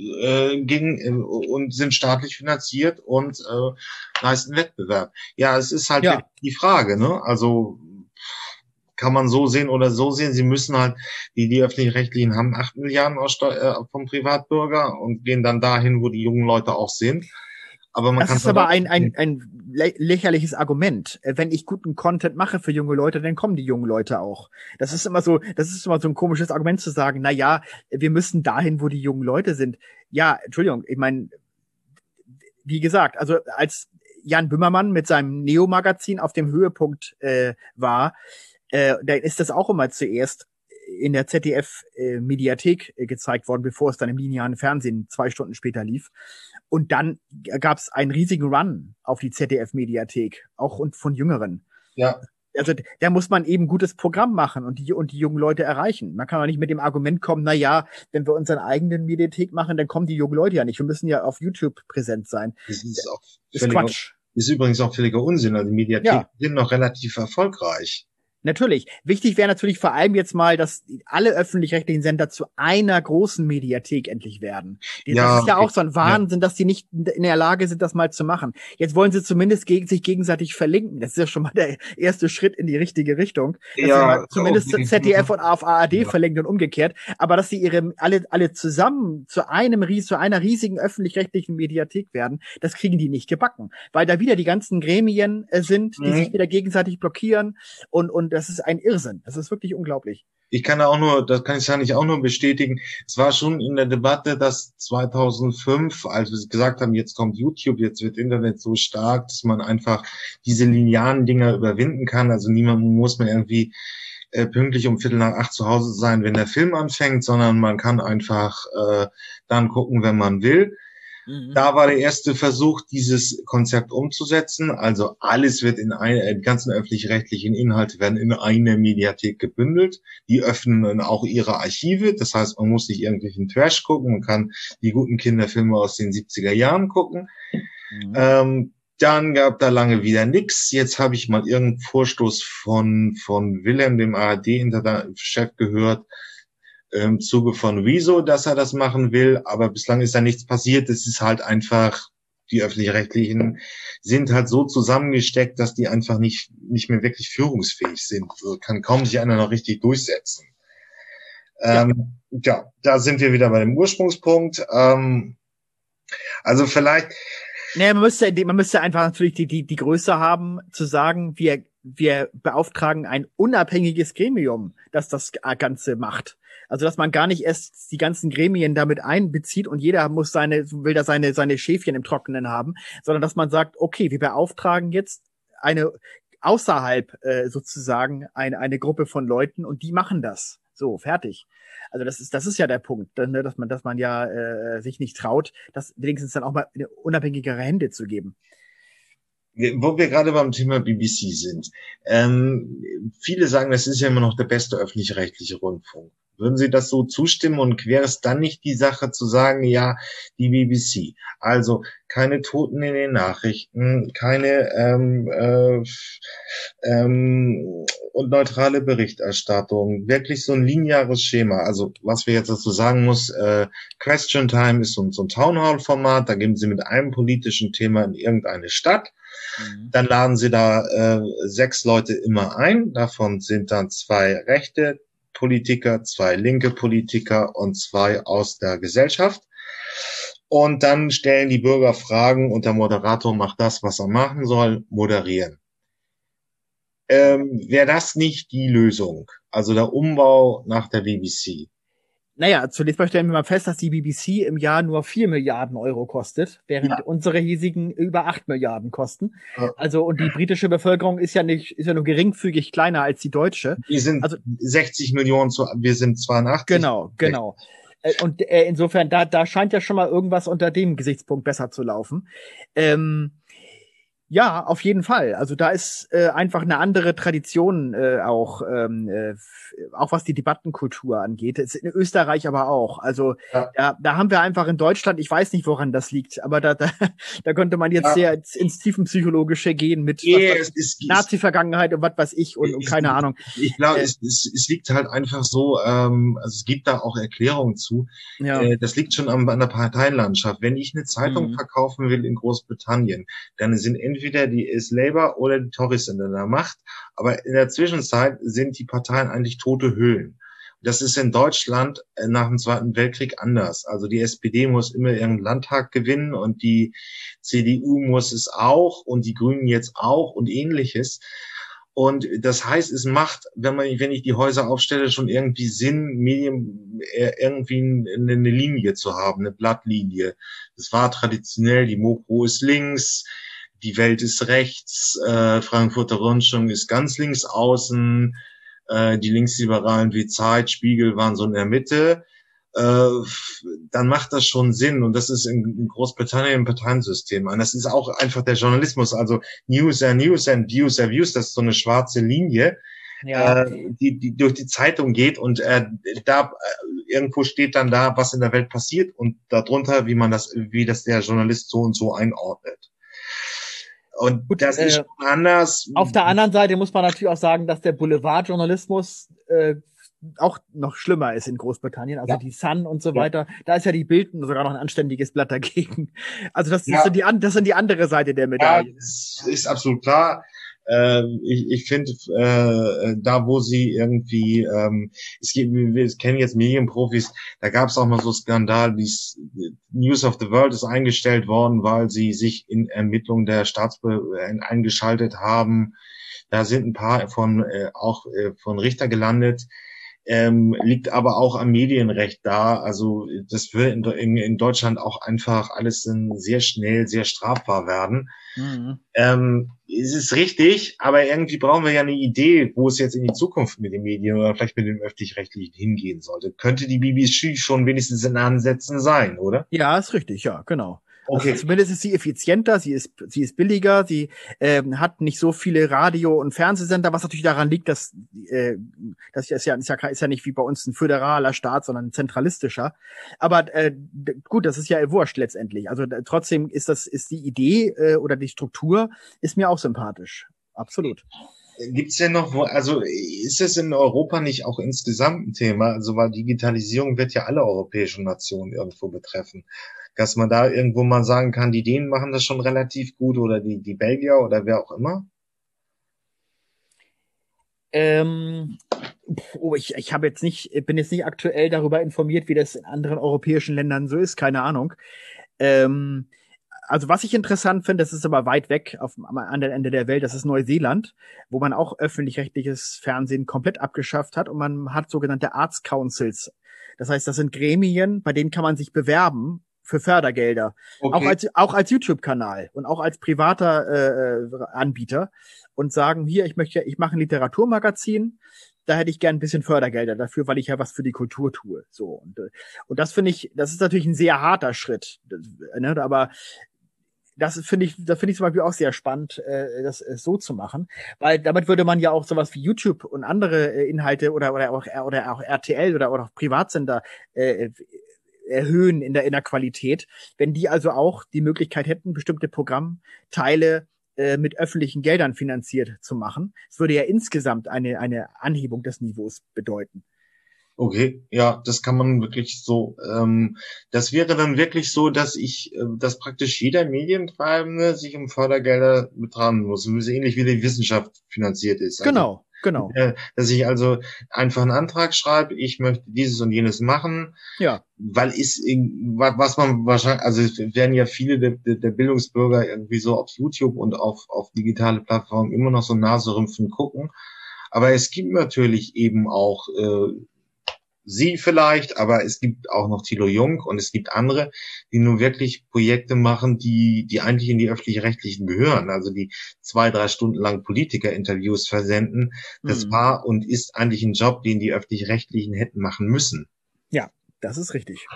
gegen und sind staatlich finanziert und leisten Wettbewerb. Ja, es ist halt die Frage, ne? Also kann man so sehen oder so sehen. Sie müssen halt, die öffentlich-rechtlichen haben 8 Milliarden vom Privatbürger und gehen dann dahin, wo die jungen Leute auch sind. Aber man das ist aber ein lächerliches Argument. Wenn ich guten Content mache für junge Leute, dann kommen die jungen Leute auch. Das ist immer so ein komisches Argument zu sagen, na ja, wir müssen dahin, wo die jungen Leute sind. Ja, Entschuldigung, ich meine, wie gesagt, also als Jan Böhmermann mit seinem Neo-Magazin auf dem Höhepunkt war, dann ist das auch immer zuerst in der ZDF-Mediathek gezeigt worden, bevor es dann im linearen Fernsehen 2 Stunden später lief. Und dann gab es einen riesigen Run auf die ZDF-Mediathek, auch und von Jüngeren. Ja. Also da muss man eben gutes Programm machen und die jungen Leute erreichen. Man kann auch nicht mit dem Argument kommen, na ja, wenn wir unseren eigenen Mediathek machen, dann kommen die jungen Leute ja nicht. Wir müssen ja auf YouTube präsent sein. Das ist auch Quatsch. Ist übrigens auch völliger Unsinn. Also die Mediatheken sind noch relativ erfolgreich. Natürlich. Wichtig wäre natürlich vor allem jetzt mal, dass alle öffentlich-rechtlichen Sender zu einer großen Mediathek endlich werden. Das ist ja auch so ein Wahnsinn, dass die nicht in der Lage sind, das mal zu machen. Jetzt wollen sie zumindest sich gegenseitig verlinken. Das ist ja schon mal der erste Schritt in die richtige Richtung. Dass sie mal zumindest ZDF und auf ARD verlinken und umgekehrt. Aber dass sie alle zusammen zu einer riesigen öffentlich-rechtlichen Mediathek werden, das kriegen die nicht gebacken. Weil da wieder die ganzen Gremien sind, die sich wieder gegenseitig blockieren und das ist ein Irrsinn. Das ist wirklich unglaublich. Das kann ich auch nur bestätigen. Es war schon in der Debatte, dass 2005, als wir gesagt haben, jetzt kommt YouTube, jetzt wird Internet so stark, dass man einfach diese linearen Dinger überwinden kann. Also niemand muss man irgendwie pünktlich um 7:45 zu Hause sein, wenn der Film anfängt, sondern man kann einfach dann gucken, wenn man will. Da war der erste Versuch, dieses Konzept umzusetzen. Also alles wird die ganzen öffentlich-rechtlichen Inhalte werden in einer Mediathek gebündelt. Die öffnen dann auch ihre Archive. Das heißt, man muss nicht irgendwelchen Trash gucken. Man kann die guten Kinderfilme aus den 70er Jahren gucken. Dann gab da lange wieder nix. Jetzt habe ich mal irgendeinen Vorstoß von Wilhelm, dem ARD-Chef, gehört, im Zuge von Rezo, dass er das machen will, aber bislang ist da nichts passiert. Es ist halt einfach, die öffentlich-rechtlichen sind halt so zusammengesteckt, dass die einfach nicht mehr wirklich führungsfähig sind. So kann kaum sich einer noch richtig durchsetzen. Da sind wir wieder bei dem Ursprungspunkt. Also vielleicht. Naja, man müsste einfach natürlich die Größe haben, zu sagen, wir beauftragen ein unabhängiges Gremium, das das Ganze macht. Also, dass man gar nicht erst die ganzen Gremien damit einbezieht und jeder will da seine Schäfchen im Trockenen haben, sondern dass man sagt, okay, wir beauftragen jetzt außerhalb sozusagen eine Gruppe von Leuten und die machen das. So, fertig. Also das ist ja der Punkt, ne, dass man ja sich nicht traut, das wenigstens dann auch mal eine unabhängigere Hände zu geben. Wo wir gerade beim Thema BBC sind. Viele sagen, das ist ja immer noch der beste öffentlich-rechtliche Rundfunk. Würden Sie das so zustimmen und wäre es dann nicht die Sache zu sagen, ja, die BBC, also keine Toten in den Nachrichten, keine und neutrale Berichterstattung, wirklich so ein lineares Schema. Also was wir jetzt dazu sagen muss, Question Time ist so ein Town Hall Format, da gehen Sie mit einem politischen Thema in irgendeine Stadt. Dann laden Sie da 6 Leute immer ein, davon sind dann 2 rechte Politiker, 2 linke Politiker und 2 aus der Gesellschaft. Und dann stellen die Bürger Fragen und der Moderator macht das, was er machen soll, moderieren. Wäre das nicht die Lösung? Also der Umbau nach der BBC? Naja, zunächst mal stellen wir mal fest, dass die BBC im Jahr nur 4 Milliarden Euro kostet, während unsere hiesigen über 8 Milliarden kosten. Ja. Also, und die britische Bevölkerung ist ja nur geringfügig kleiner als die deutsche. Wir sind 60 Millionen, wir sind 82. Genau. Und insofern, da scheint ja schon mal irgendwas unter dem Gesichtspunkt besser zu laufen. Ja, auf jeden Fall. Also da ist einfach eine andere Tradition auch was die Debattenkultur angeht. Das ist in Österreich aber auch. Also da haben wir einfach in Deutschland, ich weiß nicht, woran das liegt, aber da könnte man jetzt sehr ins Tiefenpsychologische gehen mit Nazi-Vergangenheit und was weiß ich und keine Ahnung. Ich glaube, es liegt halt einfach so, also es gibt da auch Erklärungen zu. Ja. Das liegt schon an der Parteienlandschaft. Wenn ich eine Zeitung verkaufen will in Großbritannien, dann sind entweder die ist Labour oder die Tories in der Macht, aber in der Zwischenzeit sind die Parteien eigentlich tote Höhlen. Das ist in Deutschland nach dem Zweiten Weltkrieg anders. Also die SPD muss immer ihren Landtag gewinnen und die CDU muss es auch und die Grünen jetzt auch und ähnliches. Und das heißt, es macht, wenn ich die Häuser aufstelle, schon irgendwie Sinn, Medien irgendwie eine Linie zu haben, eine Blattlinie. Das war traditionell, die Mopo ist links, die Welt ist rechts, Frankfurter Rundschau ist ganz links außen, die Linksliberalen wie Zeit, Spiegel waren so in der Mitte, dann macht das schon Sinn. Und das ist in Großbritannien ein Parteiensystem. Und das ist auch einfach der Journalismus. Also News are News and Views are Views. Das ist so eine schwarze Linie, die durch die Zeitung geht. Und da irgendwo steht dann da, was in der Welt passiert. Und darunter, wie das der Journalist so und so einordnet. Und gut, das ist schon anders. Auf der anderen Seite muss man natürlich auch sagen, dass der Boulevardjournalismus auch noch schlimmer ist in Großbritannien. Also die Sun und so weiter. Da ist ja die Bild sogar noch ein anständiges Blatt dagegen. Also das sind die andere Seite der Medaille. Ja, das ist absolut klar. Ich finde, da wo sie irgendwie, wir kennen jetzt Medienprofis, da gab es auch mal so Skandal, News of the World ist eingestellt worden, weil sie sich in Ermittlungen der Staatsbehörden eingeschaltet haben. Da sind ein paar von Richter gelandet. Liegt aber auch am Medienrecht da. Also das wird in Deutschland auch einfach alles sehr schnell, sehr strafbar werden. Es ist richtig, aber irgendwie brauchen wir ja eine Idee, wo es jetzt in die Zukunft mit den Medien oder vielleicht mit dem Öffentlich-Rechtlichen hingehen sollte. Könnte die BBC schon wenigstens in Ansätzen sein, oder? Ja, ist richtig, ja, genau. Okay. Also zumindest ist sie effizienter, sie ist billiger, sie hat nicht so viele Radio- und Fernsehsender, was natürlich daran liegt, dass das ist ja nicht wie bei uns ein föderaler Staat, sondern ein zentralistischer. Aber gut, das ist ja wurscht letztendlich. Also trotzdem ist die Idee oder die Struktur ist mir auch sympathisch. Absolut. Gibt's denn noch, also ist es in Europa nicht auch insgesamt ein Thema? Also weil Digitalisierung wird ja alle europäischen Nationen irgendwo betreffen. Dass man da irgendwo mal sagen kann, die Dänen machen das schon relativ gut oder die Belgier oder wer auch immer? Ich bin jetzt nicht aktuell darüber informiert, wie das in anderen europäischen Ländern so ist, keine Ahnung. Also was ich interessant finde, das ist aber weit weg am anderen Ende der Welt, das ist Neuseeland, wo man auch öffentlich-rechtliches Fernsehen komplett abgeschafft hat und man hat sogenannte Arts Councils. Das heißt, das sind Gremien, bei denen kann man sich bewerben für Fördergelder. Okay. Auch als YouTube-Kanal und auch als privater Anbieter und sagen, hier, ich mache ein Literaturmagazin, da hätte ich gern ein bisschen Fördergelder dafür, weil ich ja was für die Kultur tue. So und das finde ich, das ist natürlich ein sehr harter Schritt, ne? Aber das finde ich zum Beispiel auch sehr spannend, das so zu machen, weil damit würde man ja auch sowas wie YouTube und andere Inhalte oder auch RTL oder auch Privatsender erhöhen in der Qualität, wenn die also auch die Möglichkeit hätten, bestimmte Programmteile mit öffentlichen Geldern finanziert zu machen. Es würde ja insgesamt eine Anhebung des Niveaus bedeuten. Okay, ja, das kann man wirklich so. Das wäre dann wirklich so, dass dass praktisch jeder Medientreibende sich um Fördergelder betragen muss, so ähnlich wie die Wissenschaft finanziert ist. Genau, genau. Dass ich also einfach einen Antrag schreibe, ich möchte dieses und jenes machen. Ja. Weil was man wahrscheinlich, also es werden ja viele der Bildungsbürger irgendwie so auf YouTube und auf digitale Plattformen immer noch so Naserümpfen gucken. Aber es gibt natürlich eben auch Sie vielleicht, aber es gibt auch noch Thilo Jung und es gibt andere, die nur wirklich Projekte machen, die eigentlich in die öffentlich-rechtlichen gehören, also die 2-3 Stunden lang Politiker-Interviews versenden. Das war und ist eigentlich ein Job, den die öffentlich-rechtlichen hätten machen müssen. Ja, das ist richtig.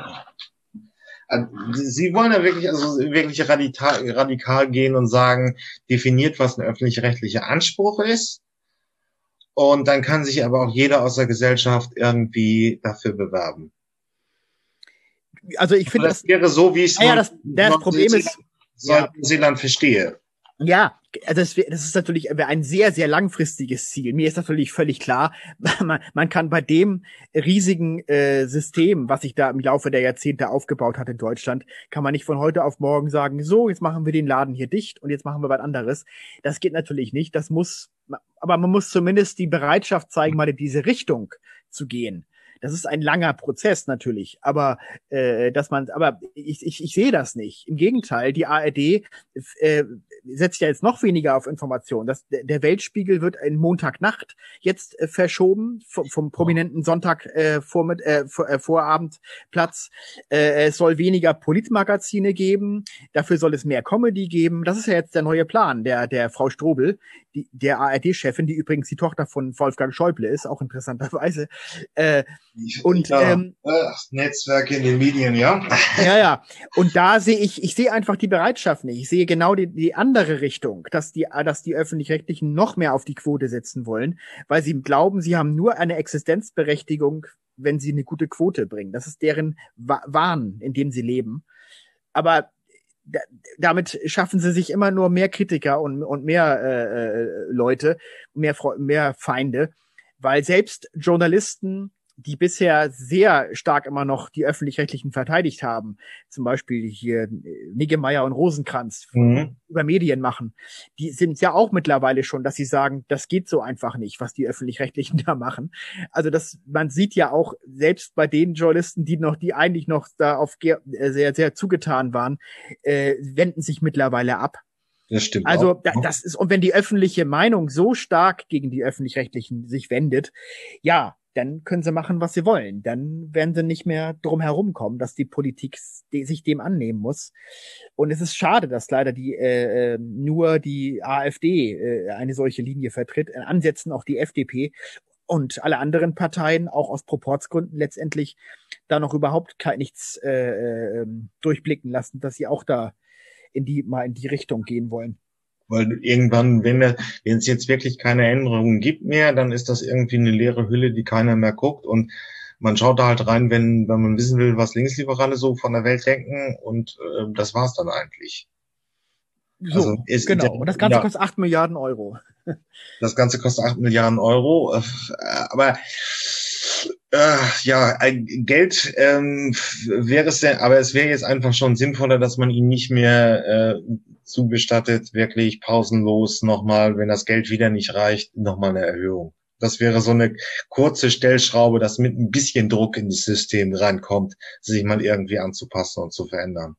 Sie wollen ja wirklich radikal gehen und sagen, definiert, was ein öffentlich-rechtlicher Anspruch ist. Und dann kann sich aber auch jeder aus der Gesellschaft irgendwie dafür bewerben. Also ich finde, das wäre so, wie ich es das Problem ist, Neuseeland verstehe. Ja, also das ist natürlich ein sehr, sehr langfristiges Ziel. Mir ist natürlich völlig klar, man kann bei dem riesigen System, was sich da im Laufe der Jahrzehnte aufgebaut hat in Deutschland, kann man nicht von heute auf morgen sagen, so, jetzt machen wir den Laden hier dicht und jetzt machen wir was anderes. Das geht natürlich nicht. Aber man muss zumindest die Bereitschaft zeigen, mal in diese Richtung zu gehen. Das ist ein langer Prozess natürlich, aber ich sehe das nicht. Im Gegenteil, die ARD setzt ja jetzt noch weniger auf Information. Der Weltspiegel wird in Montagnacht jetzt verschoben vom prominenten Sonntag Vorabendplatz. Es soll weniger Politmagazine geben, dafür soll es mehr Comedy geben. Das ist ja jetzt der neue Plan der Frau Strobel, der ARD-Chefin, die übrigens die Tochter von Wolfgang Schäuble ist, auch interessanterweise. Netzwerke in den Medien, ja. Ja. Und da sehe ich sehe einfach die Bereitschaft nicht. Ich sehe genau die andere Richtung, dass die Öffentlich-Rechtlichen noch mehr auf die Quote setzen wollen, weil sie glauben, sie haben nur eine Existenzberechtigung, wenn sie eine gute Quote bringen. Das ist deren Wahn, in dem sie leben. Aber damit schaffen sie sich immer nur mehr Kritiker und mehr Leute, mehr Feinde, weil selbst Journalisten, die bisher sehr stark immer noch die Öffentlich-Rechtlichen verteidigt haben, zum Beispiel hier Niggemeier und Rosenkranz über Medien machen, die sind ja auch mittlerweile schon, dass sie sagen, das geht so einfach nicht, was die Öffentlich-Rechtlichen da machen. Also man sieht ja auch, selbst bei den Journalisten, die eigentlich noch da auf sehr, sehr zugetan waren, wenden sich mittlerweile ab. Das stimmt. Also das ist, und wenn die öffentliche Meinung so stark gegen die Öffentlich-Rechtlichen sich wendet, ja, dann können sie machen, was sie wollen. Dann werden sie nicht mehr drum herumkommen, dass die Politik sich dem annehmen muss. Und es ist schade, dass leider nur die AfD eine solche Linie vertritt. In Ansätzen auch die FDP und alle anderen Parteien, auch aus Proporzgründen letztendlich, da noch überhaupt nichts durchblicken lassen, dass sie auch da in die Richtung gehen wollen. Weil irgendwann, wenn es jetzt wirklich keine Änderungen gibt mehr, dann ist das irgendwie eine leere Hülle, die keiner mehr guckt. Und man schaut da halt rein, wenn man wissen will, was Linksliberale so von der Welt denken. Und das war's dann eigentlich. So, also genau. Und das Ganze kostet 8 Milliarden Euro. Das Ganze kostet 8 Milliarden Euro. Aber Geld wäre es denn, aber es wäre jetzt einfach schon sinnvoller, dass man ihn nicht mehr zugestattet, wirklich pausenlos nochmal, wenn das Geld wieder nicht reicht, nochmal eine Erhöhung. Das wäre so eine kurze Stellschraube, dass mit ein bisschen Druck in das System reinkommt, sich mal irgendwie anzupassen und zu verändern.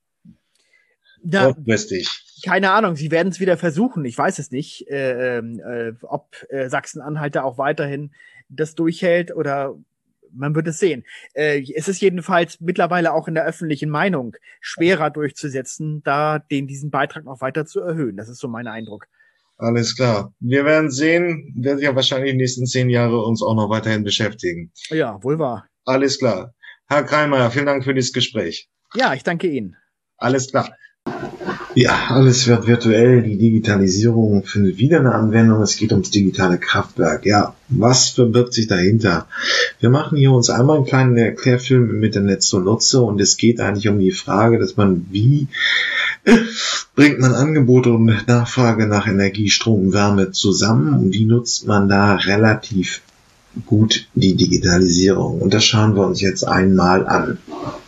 Keine Ahnung, sie werden es wieder versuchen, ich weiß es nicht, ob Sachsen-Anhalt da auch weiterhin das durchhält oder man wird es sehen. Es ist jedenfalls mittlerweile auch in der öffentlichen Meinung schwerer durchzusetzen, diesen Beitrag noch weiter zu erhöhen. Das ist so mein Eindruck. Alles klar. Wir werden sehen, wird ja wahrscheinlich die nächsten 10 Jahre uns auch noch weiterhin beschäftigen. Ja, wohl wahr. Alles klar. Herr Kreimeier, vielen Dank für dieses Gespräch. Ja, ich danke Ihnen. Alles klar. Ja, alles wird virtuell. Die Digitalisierung findet wieder eine Anwendung. Es geht ums digitale Kraftwerk. Ja, was verbirgt sich dahinter? Wir machen hier uns einmal einen kleinen Erklärfilm mit der Netz und Nutze und es geht eigentlich um die Frage, dass man wie bringt man Angebote und Nachfrage nach Energie, Strom, Wärme zusammen und wie nutzt man da relativ gut die Digitalisierung. Und das schauen wir uns jetzt einmal an.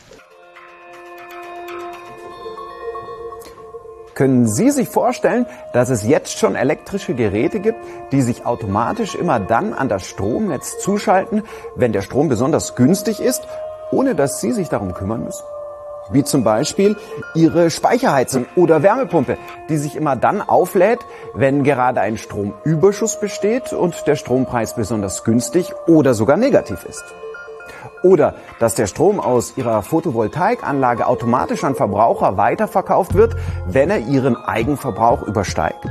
Können Sie sich vorstellen, dass es jetzt schon elektrische Geräte gibt, die sich automatisch immer dann an das Stromnetz zuschalten, wenn der Strom besonders günstig ist, ohne dass Sie sich darum kümmern müssen? Wie zum Beispiel Ihre Speicherheizung oder Wärmepumpe, die sich immer dann auflädt, wenn gerade ein Stromüberschuss besteht und der Strompreis besonders günstig oder sogar negativ ist. Oder dass der Strom aus Ihrer Photovoltaikanlage automatisch an Verbraucher weiterverkauft wird, wenn er Ihren Eigenverbrauch übersteigt.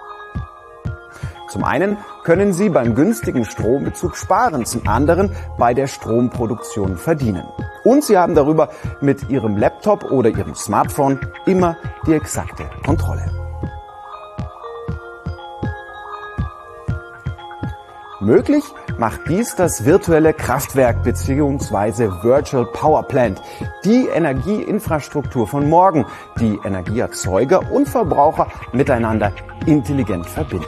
Zum einen können Sie beim günstigen Strombezug sparen, zum anderen bei der Stromproduktion verdienen. Und Sie haben darüber mit Ihrem Laptop oder Ihrem Smartphone immer die exakte Kontrolle. Möglich macht dies das virtuelle Kraftwerk bzw. Virtual Power Plant, die Energieinfrastruktur von morgen, die Energieerzeuger und Verbraucher miteinander intelligent verbindet.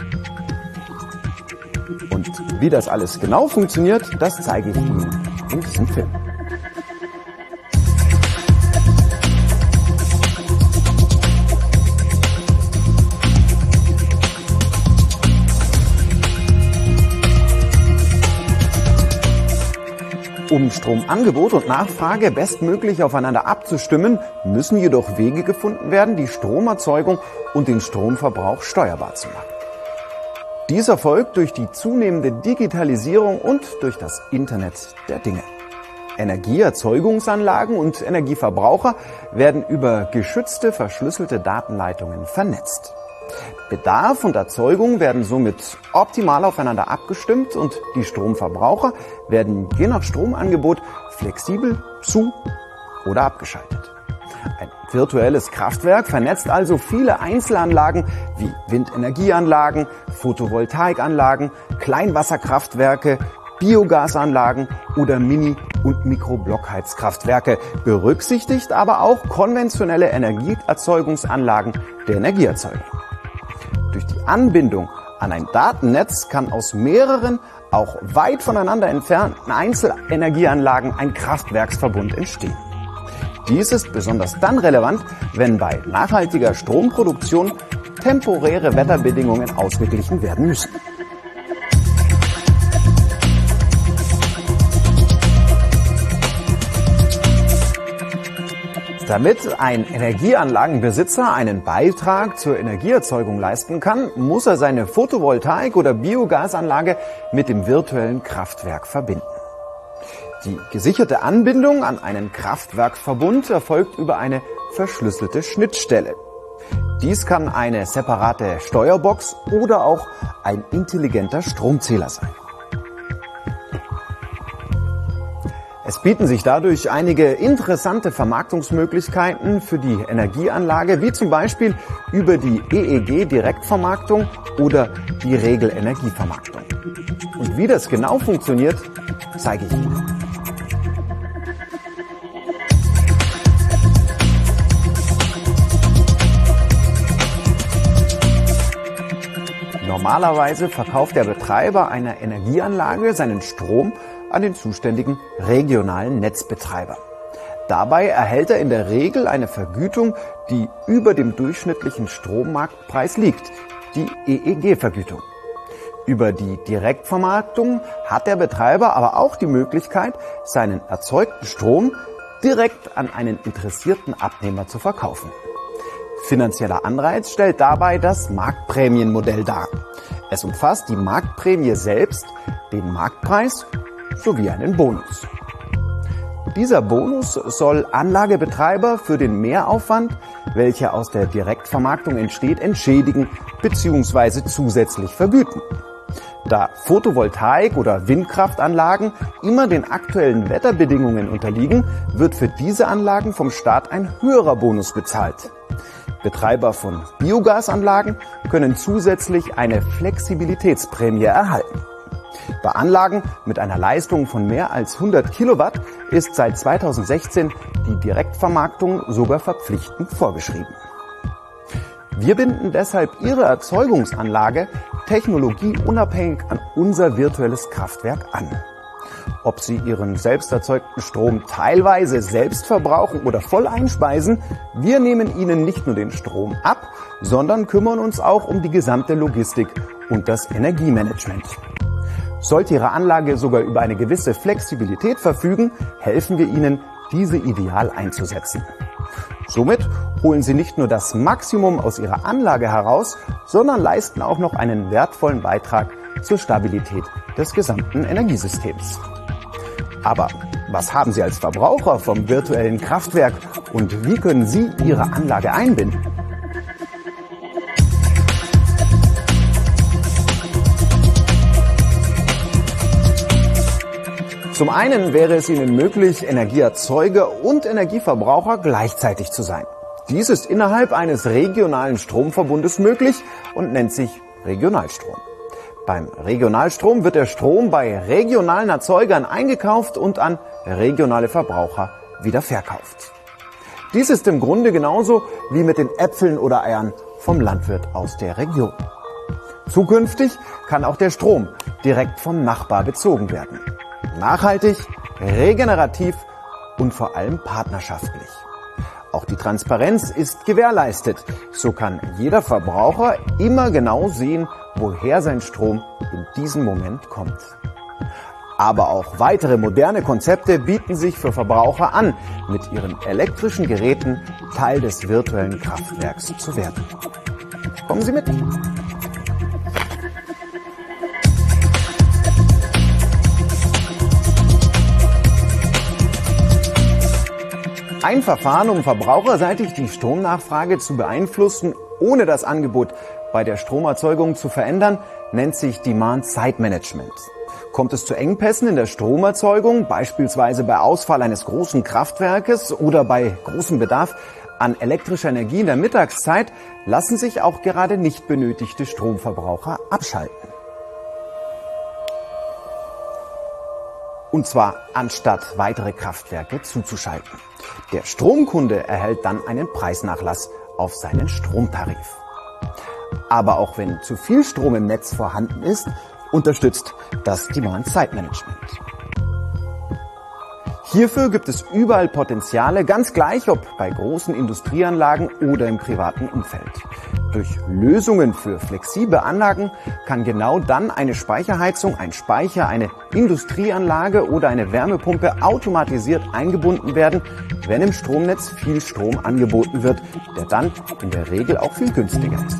Und wie das alles genau funktioniert, das zeige ich Ihnen in diesem Film. Um Stromangebot und Nachfrage bestmöglich aufeinander abzustimmen, müssen jedoch Wege gefunden werden, die Stromerzeugung und den Stromverbrauch steuerbar zu machen. Dies erfolgt durch die zunehmende Digitalisierung und durch das Internet der Dinge. Energieerzeugungsanlagen und Energieverbraucher werden über geschützte, verschlüsselte Datenleitungen vernetzt. Bedarf und Erzeugung werden somit optimal aufeinander abgestimmt und die Stromverbraucher werden je nach Stromangebot flexibel zu- oder abgeschaltet. Ein virtuelles Kraftwerk vernetzt also viele Einzelanlagen wie Windenergieanlagen, Photovoltaikanlagen, Kleinwasserkraftwerke, Biogasanlagen oder Mini- und Mikroblockheizkraftwerke, berücksichtigt aber auch konventionelle Energieerzeugungsanlagen der Energieerzeuger. Durch die Anbindung an ein Datennetz kann aus mehreren, auch weit voneinander entfernten Einzelenergieanlagen ein Kraftwerksverbund entstehen. Dies ist besonders dann relevant, wenn bei nachhaltiger Stromproduktion temporäre Wetterbedingungen ausgeglichen werden müssen. Damit ein Energieanlagenbesitzer einen Beitrag zur Energieerzeugung leisten kann, muss er seine Photovoltaik- oder Biogasanlage mit dem virtuellen Kraftwerk verbinden. Die gesicherte Anbindung an einen Kraftwerksverbund erfolgt über eine verschlüsselte Schnittstelle. Dies kann eine separate Steuerbox oder auch ein intelligenter Stromzähler sein. Es bieten sich dadurch einige interessante Vermarktungsmöglichkeiten für die Energieanlage, wie zum Beispiel über die EEG-Direktvermarktung oder die Regelenergievermarktung. Und wie das genau funktioniert, zeige ich Ihnen. Normalerweise verkauft der Betreiber einer Energieanlage seinen Strom an den zuständigen regionalen Netzbetreiber. Dabei erhält er in der Regel eine Vergütung, die über dem durchschnittlichen Strommarktpreis liegt, die EEG-Vergütung. Über die Direktvermarktung hat der Betreiber aber auch die Möglichkeit, seinen erzeugten Strom direkt an einen interessierten Abnehmer zu verkaufen. Finanzieller Anreiz stellt dabei das Marktprämienmodell dar. Es umfasst die Marktprämie selbst, den Marktpreis sowie einen Bonus. Dieser Bonus soll Anlagebetreiber für den Mehraufwand, welcher aus der Direktvermarktung entsteht, entschädigen bzw. zusätzlich vergüten. Da Photovoltaik- oder Windkraftanlagen immer den aktuellen Wetterbedingungen unterliegen, wird für diese Anlagen vom Staat ein höherer Bonus bezahlt. Betreiber von Biogasanlagen können zusätzlich eine Flexibilitätsprämie erhalten. Bei Anlagen mit einer Leistung von mehr als 100 Kilowatt ist seit 2016 die Direktvermarktung sogar verpflichtend vorgeschrieben. Wir binden deshalb Ihre Erzeugungsanlage technologieunabhängig an unser virtuelles Kraftwerk an. Ob Sie Ihren selbst erzeugten Strom teilweise selbst verbrauchen oder voll einspeisen, wir nehmen Ihnen nicht nur den Strom ab, sondern kümmern uns auch um die gesamte Logistik und das Energiemanagement. Sollte Ihre Anlage sogar über eine gewisse Flexibilität verfügen, helfen wir Ihnen, diese ideal einzusetzen. Somit holen Sie nicht nur das Maximum aus Ihrer Anlage heraus, sondern leisten auch noch einen wertvollen Beitrag zur Stabilität des gesamten Energiesystems. Aber was haben Sie als Verbraucher vom virtuellen Kraftwerk und wie können Sie Ihre Anlage einbinden? Zum einen wäre es Ihnen möglich, Energieerzeuger und Energieverbraucher gleichzeitig zu sein. Dies ist innerhalb eines regionalen Stromverbundes möglich und nennt sich Regionalstrom. Beim Regionalstrom wird der Strom bei regionalen Erzeugern eingekauft und an regionale Verbraucher wieder verkauft. Dies ist im Grunde genauso wie mit den Äpfeln oder Eiern vom Landwirt aus der Region. Zukünftig kann auch der Strom direkt vom Nachbar bezogen werden. Nachhaltig, regenerativ und vor allem partnerschaftlich. Auch die Transparenz ist gewährleistet. So kann jeder Verbraucher immer genau sehen, woher sein Strom in diesem Moment kommt. Aber auch weitere moderne Konzepte bieten sich für Verbraucher an, mit ihren elektrischen Geräten Teil des virtuellen Kraftwerks zu werden. Kommen Sie mit! Ein Verfahren, um verbraucherseitig die Stromnachfrage zu beeinflussen, ohne das Angebot bei der Stromerzeugung zu verändern, nennt sich Demand-Side-Management. Kommt es zu Engpässen in der Stromerzeugung, beispielsweise bei Ausfall eines großen Kraftwerkes oder bei großem Bedarf an elektrischer Energie in der Mittagszeit, lassen sich auch gerade nicht benötigte Stromverbraucher abschalten. Und zwar anstatt weitere Kraftwerke zuzuschalten. Der Stromkunde erhält dann einen Preisnachlass auf seinen Stromtarif. Aber auch wenn zu viel Strom im Netz vorhanden ist, unterstützt das Demand-Side-Management. Hierfür gibt es überall Potenziale, ganz gleich ob bei großen Industrieanlagen oder im privaten Umfeld. Durch Lösungen für flexible Anlagen kann genau dann eine Speicherheizung, ein Speicher, eine Industrieanlage oder eine Wärmepumpe automatisiert eingebunden werden, wenn im Stromnetz viel Strom angeboten wird, der dann in der Regel auch viel günstiger ist.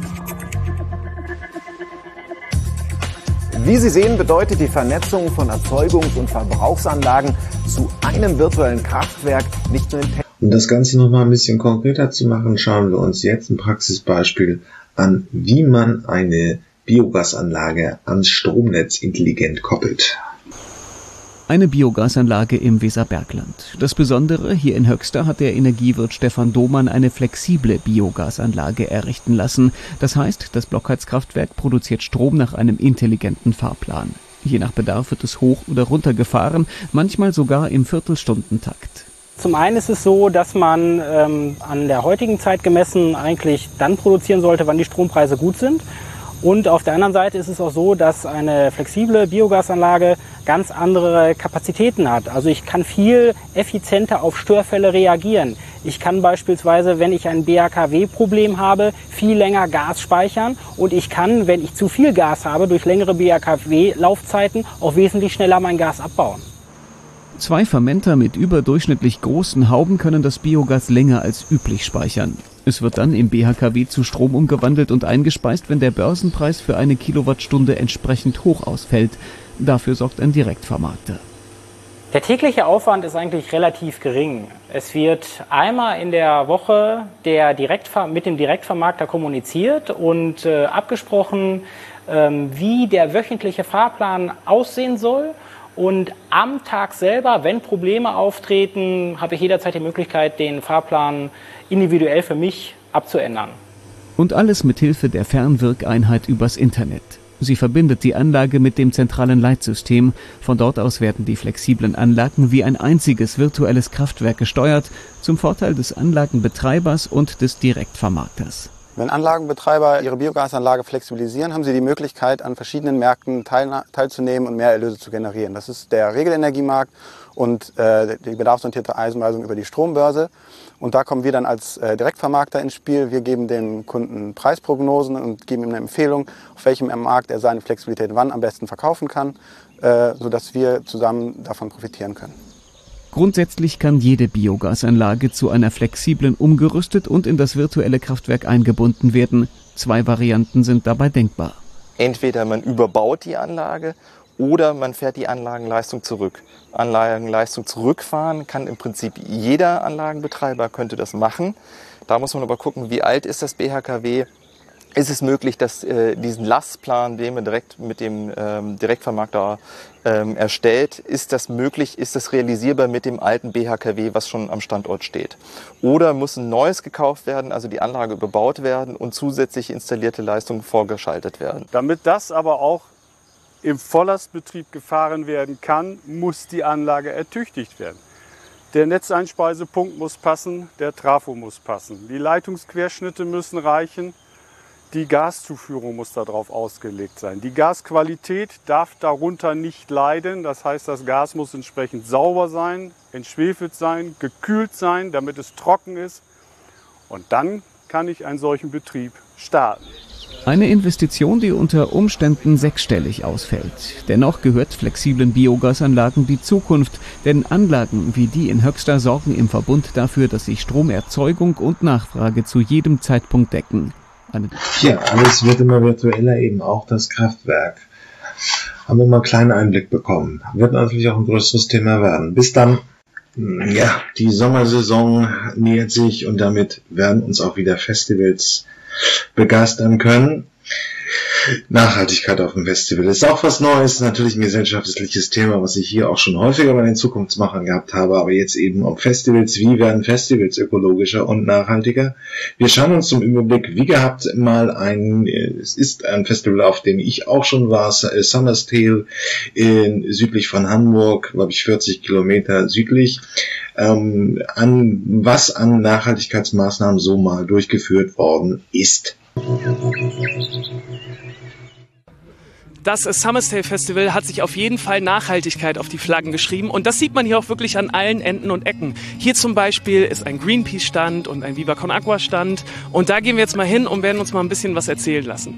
Wie Sie sehen, bedeutet die Vernetzung von Erzeugungs- und Verbrauchsanlagen zu einem virtuellen Kraftwerk nicht nur Um das Ganze nochmal ein bisschen konkreter zu machen, schauen wir uns jetzt ein Praxisbeispiel an, wie man eine Biogasanlage ans Stromnetz intelligent koppelt. Eine Biogasanlage im Weserbergland. Das Besondere, hier in Höxter hat der Energiewirt Stefan Domann eine flexible Biogasanlage errichten lassen. Das heißt, das Blockheizkraftwerk produziert Strom nach einem intelligenten Fahrplan. Je nach Bedarf wird es hoch oder runter gefahren, manchmal sogar im Viertelstundentakt. Zum einen ist es so, dass man an der heutigen Zeit gemessen eigentlich dann produzieren sollte, wann die Strompreise gut sind. Und auf der anderen Seite ist es auch so, dass eine flexible Biogasanlage ganz andere Kapazitäten hat. Also ich kann viel effizienter auf Störfälle reagieren. Ich kann beispielsweise, wenn ich ein BHKW-Problem habe, viel länger Gas speichern. Und ich kann, wenn ich zu viel Gas habe, durch längere BHKW-Laufzeiten auch wesentlich schneller mein Gas abbauen. 2 Fermenter mit überdurchschnittlich großen Hauben können das Biogas länger als üblich speichern. Es wird dann im BHKW zu Strom umgewandelt und eingespeist, wenn der Börsenpreis für eine Kilowattstunde entsprechend hoch ausfällt. Dafür sorgt ein Direktvermarkter. Der tägliche Aufwand ist eigentlich relativ gering. Es wird einmal in der Woche mit dem Direktvermarkter kommuniziert und abgesprochen, wie der wöchentliche Fahrplan aussehen soll. Und am Tag selber, wenn Probleme auftreten, habe ich jederzeit die Möglichkeit, den Fahrplan individuell für mich abzuändern. Und alles mit Hilfe der Fernwirkeinheit übers Internet. Sie verbindet die Anlage mit dem zentralen Leitsystem. Von dort aus werden die flexiblen Anlagen wie ein einziges virtuelles Kraftwerk gesteuert, zum Vorteil des Anlagenbetreibers und des Direktvermarkters. Wenn Anlagenbetreiber ihre Biogasanlage flexibilisieren, haben sie die Möglichkeit, an verschiedenen Märkten teilzunehmen und mehr Erlöse zu generieren. Das ist der Regelenergiemarkt und die bedarfsorientierte Einweisung über die Strombörse. Und da kommen wir dann als Direktvermarkter ins Spiel. Wir geben dem Kunden Preisprognosen und geben ihm eine Empfehlung, auf welchem Markt er seine Flexibilität wann am besten verkaufen kann, sodass wir zusammen davon profitieren können. Grundsätzlich kann jede Biogasanlage zu einer flexiblen umgerüstet und in das virtuelle Kraftwerk eingebunden werden. 2 Varianten sind dabei denkbar. Entweder man überbaut die Anlage oder man fährt die Anlagenleistung zurück. Anlagenleistung zurückfahren kann im Prinzip jeder Anlagenbetreiber, könnte das machen. Da muss man aber gucken, wie alt ist das BHKW. Ist es möglich, dass diesen Lastplan, den man direkt mit dem Direktvermarkter erstellt, ist das möglich, ist das realisierbar mit dem alten BHKW, was schon am Standort steht? Oder muss ein neues gekauft werden, also die Anlage überbaut werden und zusätzlich installierte Leistungen vorgeschaltet werden? Damit das aber auch im Volllastbetrieb gefahren werden kann, muss die Anlage ertüchtigt werden. Der Netzeinspeisepunkt muss passen, der Trafo muss passen, die Leitungsquerschnitte müssen reichen. Die Gaszuführung muss darauf ausgelegt sein. Die Gasqualität darf darunter nicht leiden. Das heißt, das Gas muss entsprechend sauber sein, entschwefelt sein, gekühlt sein, damit es trocken ist. Und dann kann ich einen solchen Betrieb starten. Eine Investition, die unter Umständen 6-stellig ausfällt. Dennoch gehört flexiblen Biogasanlagen die Zukunft, denn Anlagen wie die in Höxter sorgen im Verbund dafür, dass sich Stromerzeugung und Nachfrage zu jedem Zeitpunkt decken. Ja, alles wird immer virtueller, eben auch das Kraftwerk. Haben wir mal einen kleinen Einblick bekommen. Wird natürlich auch ein größeres Thema werden. Bis dann, ja, die Sommersaison nähert sich und damit werden uns auch wieder Festivals begeistern können. Nachhaltigkeit auf dem Festival ist auch was Neues, natürlich ein gesellschaftliches Thema, was ich hier auch schon häufiger bei den Zukunftsmachern gehabt habe, aber jetzt eben um Festivals. Wie werden Festivals ökologischer und nachhaltiger? Wir schauen uns zum Überblick, wie gehabt, mal es ist ein Festival, auf dem ich auch schon war, Summer's Tale, südlich von Hamburg, glaube ich 40 Kilometer südlich, was an Nachhaltigkeitsmaßnahmen so mal durchgeführt worden ist. Das Summer's Tale Festival hat sich auf jeden Fall Nachhaltigkeit auf die Flaggen geschrieben und das sieht man hier auch wirklich an allen Enden und Ecken. Hier zum Beispiel ist ein Greenpeace-Stand und ein Viva Con Agua-Stand und da gehen wir jetzt mal hin und werden uns mal ein bisschen was erzählen lassen.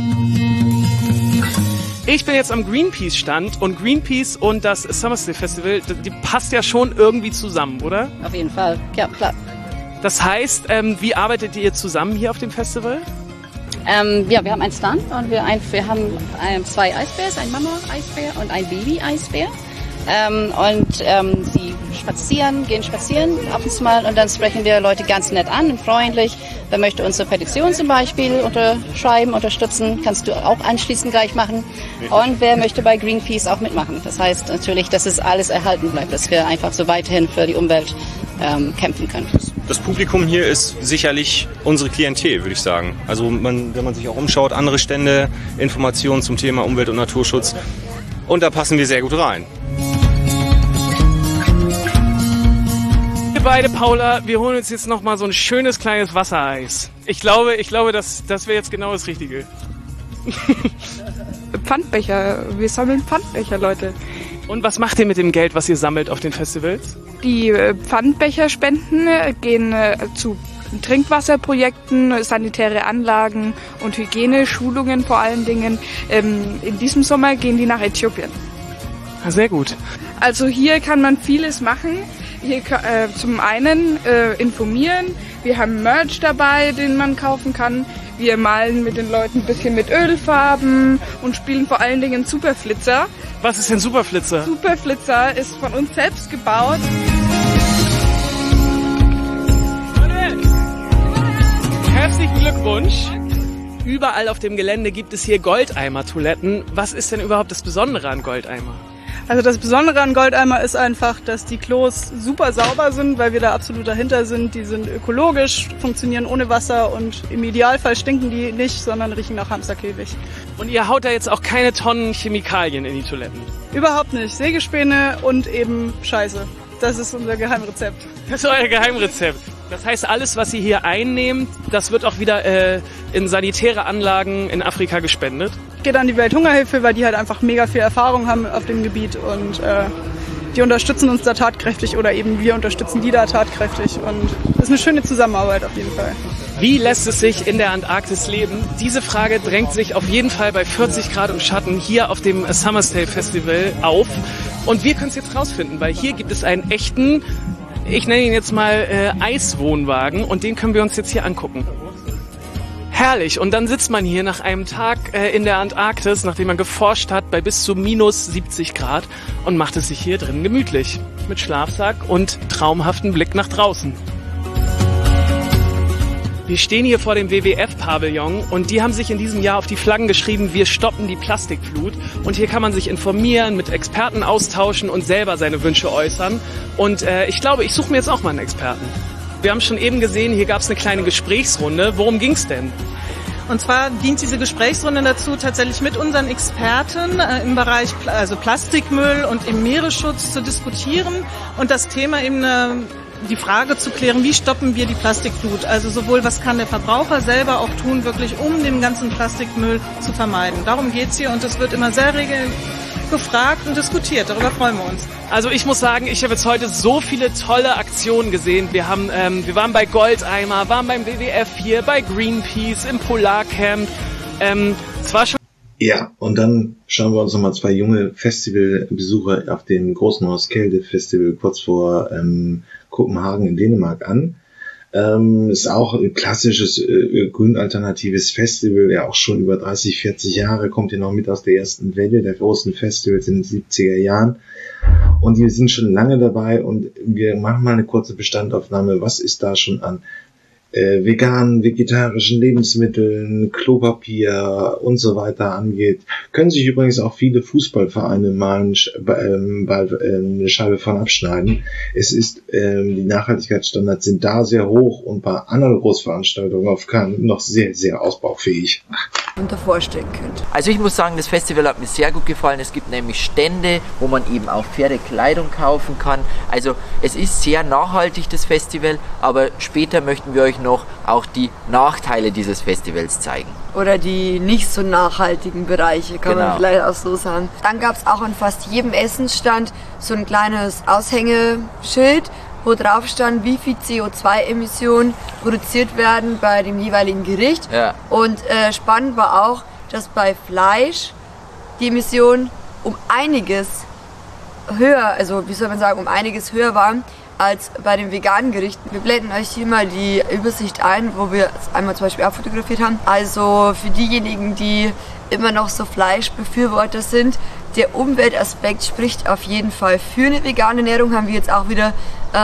Ich bin jetzt am Greenpeace-Stand und Greenpeace und das Summer's Tale Festival, die passt ja schon irgendwie zusammen, oder? Auf jeden Fall, ja klar. Das heißt, wie arbeitet ihr zusammen hier auf dem Festival? Ja, wir haben einen Stand und wir haben 2 Eisbärs, ein Mama-Eisbär und ein Baby-Eisbär. Sie gehen spazieren ab und zu mal und dann sprechen wir Leute ganz nett an und freundlich. Wer möchte unsere Petition zum Beispiel unterstützen, kannst du auch anschließend gleich machen. Und wer möchte bei Greenpeace auch mitmachen. Das heißt natürlich, dass es alles erhalten bleibt, dass wir einfach so weiterhin für die Umwelt kämpfen können. Das Publikum hier ist sicherlich unsere Klientel, würde ich sagen. Also wenn man sich auch umschaut, andere Stände, Informationen zum Thema Umwelt- und Naturschutz. Und da passen wir sehr gut rein. Wir beide, Paula, wir holen uns jetzt noch mal so ein schönes kleines Wassereis. Ich glaube, das wäre jetzt genau das Richtige. Pfandbecher. Wir sammeln Pfandbecher, Leute. Und was macht ihr mit dem Geld, was ihr sammelt auf den Festivals? Die Pfandbecherspenden gehen zu Trinkwasserprojekten, sanitäre Anlagen und Hygieneschulungen vor allen Dingen. In diesem Sommer gehen die nach Äthiopien. Ah, sehr gut. Also hier kann man vieles machen. Hier zum einen informieren. Wir haben Merch dabei, den man kaufen kann. Wir malen mit den Leuten ein bisschen mit Ölfarben und spielen vor allen Dingen Superflitzer. Was ist denn Superflitzer? Superflitzer ist von uns selbst gebaut. Herzlichen Glückwunsch! Überall auf dem Gelände gibt es hier Goldeimer-Toiletten. Was ist denn überhaupt das Besondere an Goldeimer? Also das Besondere an Goldeimer ist einfach, dass die Klos super sauber sind, weil wir da absolut dahinter sind. Die sind ökologisch, funktionieren ohne Wasser und im Idealfall stinken die nicht, sondern riechen nach Hamsterkäfig. Und ihr haut da jetzt auch keine Tonnen Chemikalien in die Toiletten? Überhaupt nicht. Sägespäne und eben Scheiße. Das ist unser Geheimrezept. Das ist euer Geheimrezept. Das heißt, alles, was ihr hier einnehmt, das wird auch wieder in sanitäre Anlagen in Afrika gespendet? Geht an die Welthungerhilfe, weil die halt einfach mega viel Erfahrung haben auf dem Gebiet und die unterstützen uns da tatkräftig oder eben wir unterstützen die da tatkräftig und das ist eine schöne Zusammenarbeit auf jeden Fall. Wie lässt es sich in der Antarktis leben? Diese Frage drängt sich auf jeden Fall bei 40 Grad im Schatten hier auf dem Summerstay Festival auf und wir können es jetzt rausfinden, weil hier gibt es einen echten, ich nenne ihn jetzt mal Eiswohnwagen und den können wir uns jetzt hier angucken. Herrlich. Und dann sitzt man hier nach einem Tag in der Antarktis, nachdem man geforscht hat, bei bis zu minus 70 Grad und macht es sich hier drin gemütlich. Mit Schlafsack und traumhaften Blick nach draußen. Wir stehen hier vor dem WWF-Pavillon und die haben sich in diesem Jahr auf die Flaggen geschrieben, wir stoppen die Plastikflut. Und hier kann man sich informieren, mit Experten austauschen und selber seine Wünsche äußern. Und ich glaube, ich suche mir jetzt auch mal einen Experten. Wir haben schon eben gesehen, hier gab es eine kleine Gesprächsrunde. Worum ging es denn? Und zwar dient diese Gesprächsrunde dazu, tatsächlich mit unseren Experten im Bereich Plastikmüll und im Meeresschutz zu diskutieren und das Thema eben die Frage zu klären, wie stoppen wir die Plastikflut? Also sowohl, was kann der Verbraucher selber auch tun, wirklich um den ganzen Plastikmüll zu vermeiden. Darum geht's hier und es wird immer sehr regelmäßig gefragt und diskutiert. Darüber freuen wir uns. Also ich muss sagen, ich habe jetzt heute so viele tolle Aktionen gesehen. Wir waren bei Goldeimer, waren beim WWF hier, bei Greenpeace, im Polarcamp. Es war schon... Ja, und dann schauen wir uns nochmal 2 junge Festivalbesucher auf dem Großen Roskilde Festival kurz vor Kopenhagen in Dänemark an. Ist auch ein klassisches grün-alternatives Festival, ja auch schon über 30, 40 Jahre, kommt ja noch mit aus der ersten Welle der großen Festivals in den 70er Jahren. Und die sind schon lange dabei und wir machen mal eine kurze Bestandaufnahme. Was ist da schon an veganen, vegetarischen Lebensmitteln, Klopapier und so weiter angeht? Können sich übrigens auch viele Fußballvereine mal eine Scheibe von abschneiden. Es ist, die Nachhaltigkeitsstandards sind da sehr hoch und bei anderen Großveranstaltungen auf keinen noch sehr, sehr ausbaufähig. Und davor stehen könnt. Also ich muss sagen, das Festival hat mir sehr gut gefallen. Es gibt nämlich Stände, wo man eben auch faire Kleidung kaufen kann. Also es ist sehr nachhaltig, das Festival, aber später möchten wir euch noch auch die Nachteile dieses Festivals zeigen. Oder die nicht so nachhaltigen Bereiche, kann man vielleicht auch so sagen. Dann gab es auch an fast jedem Essensstand so ein kleines Aushängeschild, wo drauf stand, wie viel CO2-Emissionen produziert werden bei dem jeweiligen Gericht. Ja. Und spannend war auch, dass bei Fleisch die Emissionen um einiges höher, also wie soll man sagen, um einiges höher waren als bei den veganen Gerichten. Wir blenden euch hier mal die Übersicht ein, wo wir es einmal zum Beispiel abfotografiert haben. Also für diejenigen, die immer noch so Fleischbefürworter sind, der Umweltaspekt spricht auf jeden Fall für eine vegane Ernährung, haben wir jetzt auch wieder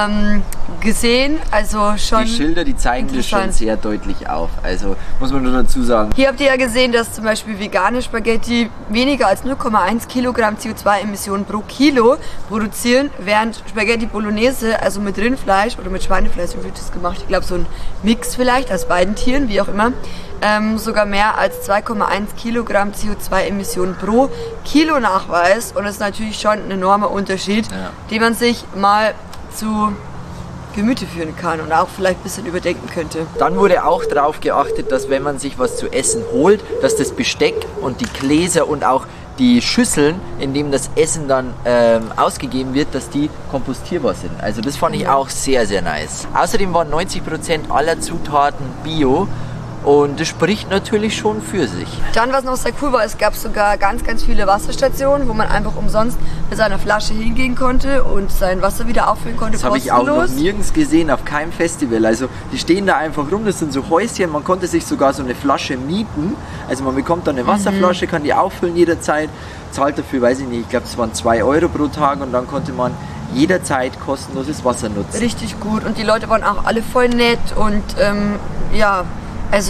gesehen. Also schon die Schilder, die zeigen das schon sehr deutlich auf. Also muss man nur dazu sagen. Hier habt ihr ja gesehen, dass zum Beispiel vegane Spaghetti weniger als 0,1 Kilogramm CO2-Emissionen pro Kilo produzieren, während Spaghetti Bolognese, also mit Rindfleisch oder mit Schweinefleisch, wie wird das gemacht? Ich glaube so ein Mix vielleicht aus beiden Tieren, wie auch immer. Sogar mehr als 2,1 Kilogramm CO2-Emissionen pro Kilo nachweist. Und das ist natürlich schon ein enormer Unterschied, den man sich mal zu Gemüte führen kann und auch vielleicht ein bisschen überdenken könnte. Dann wurde auch darauf geachtet, dass wenn man sich was zu essen holt, dass das Besteck und die Gläser und auch die Schüsseln, in denen das Essen dann ausgegeben wird, dass die kompostierbar sind. Also das fand ich auch sehr, sehr nice. Außerdem waren 90% aller Zutaten bio. Und das spricht natürlich schon für sich. Dann, was noch sehr cool war, es gab sogar ganz, ganz viele Wasserstationen, wo man einfach umsonst mit seiner Flasche hingehen konnte und sein Wasser wieder auffüllen konnte. Das habe ich auch noch nirgends gesehen, auf keinem Festival. Also die stehen da einfach rum, das sind so Häuschen, man konnte sich sogar so eine Flasche mieten. Also man bekommt dann eine Wasserflasche, kann die auffüllen jederzeit, zahlt dafür, weiß ich nicht, ich glaube es waren 2 Euro pro Tag und dann konnte man jederzeit kostenloses Wasser nutzen. Richtig gut und die Leute waren auch alle voll nett und ja... Also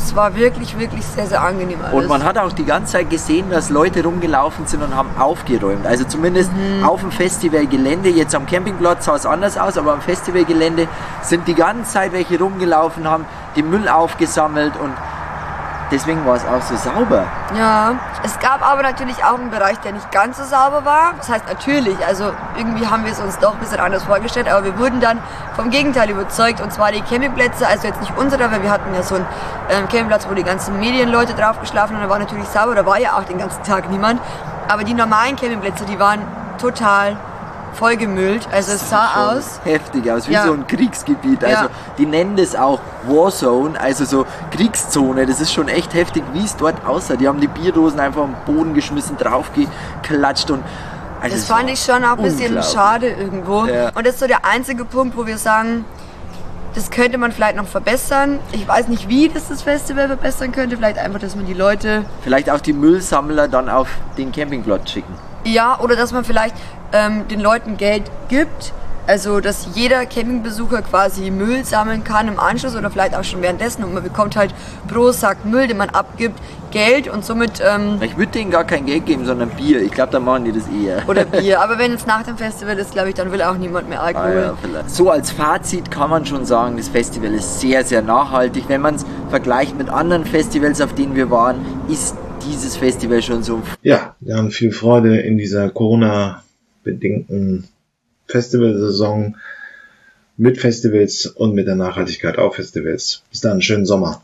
Es war wirklich, wirklich sehr, sehr angenehm alles. Und man hat auch die ganze Zeit gesehen, dass Leute rumgelaufen sind und haben aufgeräumt. Also zumindest auf dem Festivalgelände. Jetzt am Campingplatz sah es anders aus, aber am Festivalgelände sind die ganze Zeit welche rumgelaufen, haben den Müll aufgesammelt und deswegen war es auch so sauber. Ja, es gab aber natürlich auch einen Bereich, der nicht ganz so sauber war. Das heißt natürlich, also irgendwie haben wir es uns doch ein bisschen anders vorgestellt, aber wir wurden dann vom Gegenteil überzeugt. Und zwar die Campingplätze, also jetzt nicht unsere, weil wir hatten ja so einen Campingplatz, wo die ganzen Medienleute drauf geschlafen haben. Da war natürlich sauber, da war ja auch den ganzen Tag niemand. Aber die normalen Campingplätze, die waren total vollgemüllt. Also es sah aus heftig aus, wie so ein Kriegsgebiet. Also die nennen das auch Warzone, also so Kriegszone. Das ist schon echt heftig, wie es dort aussah. Die haben die Bierdosen einfach am Boden geschmissen, draufgeklatscht und also das fand ich schon auch ein bisschen schade irgendwo. Ja. Und das ist so der einzige Punkt, wo wir sagen, das könnte man vielleicht noch verbessern. Ich weiß nicht, wie das Festival verbessern könnte. Vielleicht einfach, dass man die Leute... Vielleicht auch die Müllsammler dann auf den Campingplatz schicken. Ja, oder dass man vielleicht den Leuten Geld gibt. Also, dass jeder Campingbesucher quasi Müll sammeln kann im Anschluss oder vielleicht auch schon währenddessen. Und man bekommt halt pro Sack Müll, den man abgibt, Geld und somit... ich würde denen gar kein Geld geben, sondern Bier. Ich glaube, dann machen die das eher. Oder Bier. Aber wenn es nach dem Festival ist, glaube ich, dann will auch niemand mehr Alkohol. Ja, so als Fazit kann man schon sagen, das Festival ist sehr, sehr nachhaltig. Wenn man es vergleicht mit anderen Festivals, auf denen wir waren, ist dieses Festival schon so... Ja, wir haben viel Freude in dieser Corona-bedingten Festivalsaison mit Festivals und mit der Nachhaltigkeit auf Festivals. Bis dann, schönen Sommer.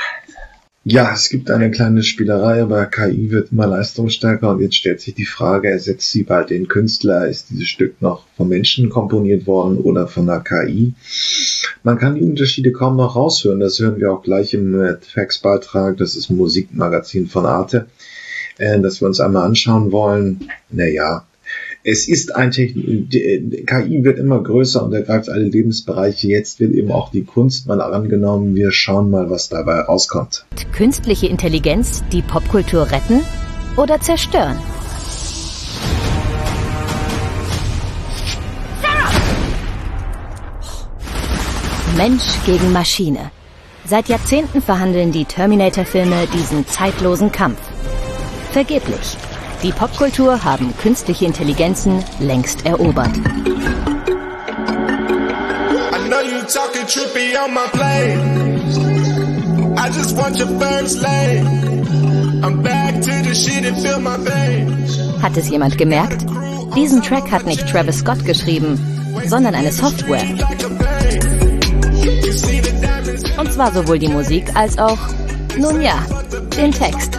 Ja, es gibt eine kleine Spielerei, aber KI wird immer leistungsstärker und jetzt stellt sich die Frage, ersetzt sie bald den Künstler? Ist dieses Stück noch von Menschen komponiert worden oder von der KI? Man kann die Unterschiede kaum noch raushören, das hören wir auch gleich im Facts-Beitrag, das ist ein Musikmagazin von Arte, das wir uns einmal anschauen wollen. Naja, es ist KI wird immer größer und ergreift alle Lebensbereiche. Jetzt wird eben auch die Kunst mal angenommen. Wir schauen mal, was dabei rauskommt. Künstliche Intelligenz, die Popkultur retten oder zerstören? Mensch gegen Maschine. Seit Jahrzehnten verhandeln die Terminator-Filme diesen zeitlosen Kampf. Vergeblich. Die Popkultur haben künstliche Intelligenzen längst erobert. Hat es jemand gemerkt? Diesen Track hat nicht Travis Scott geschrieben, sondern eine Software. Und zwar sowohl die Musik als auch, nun ja, den Text.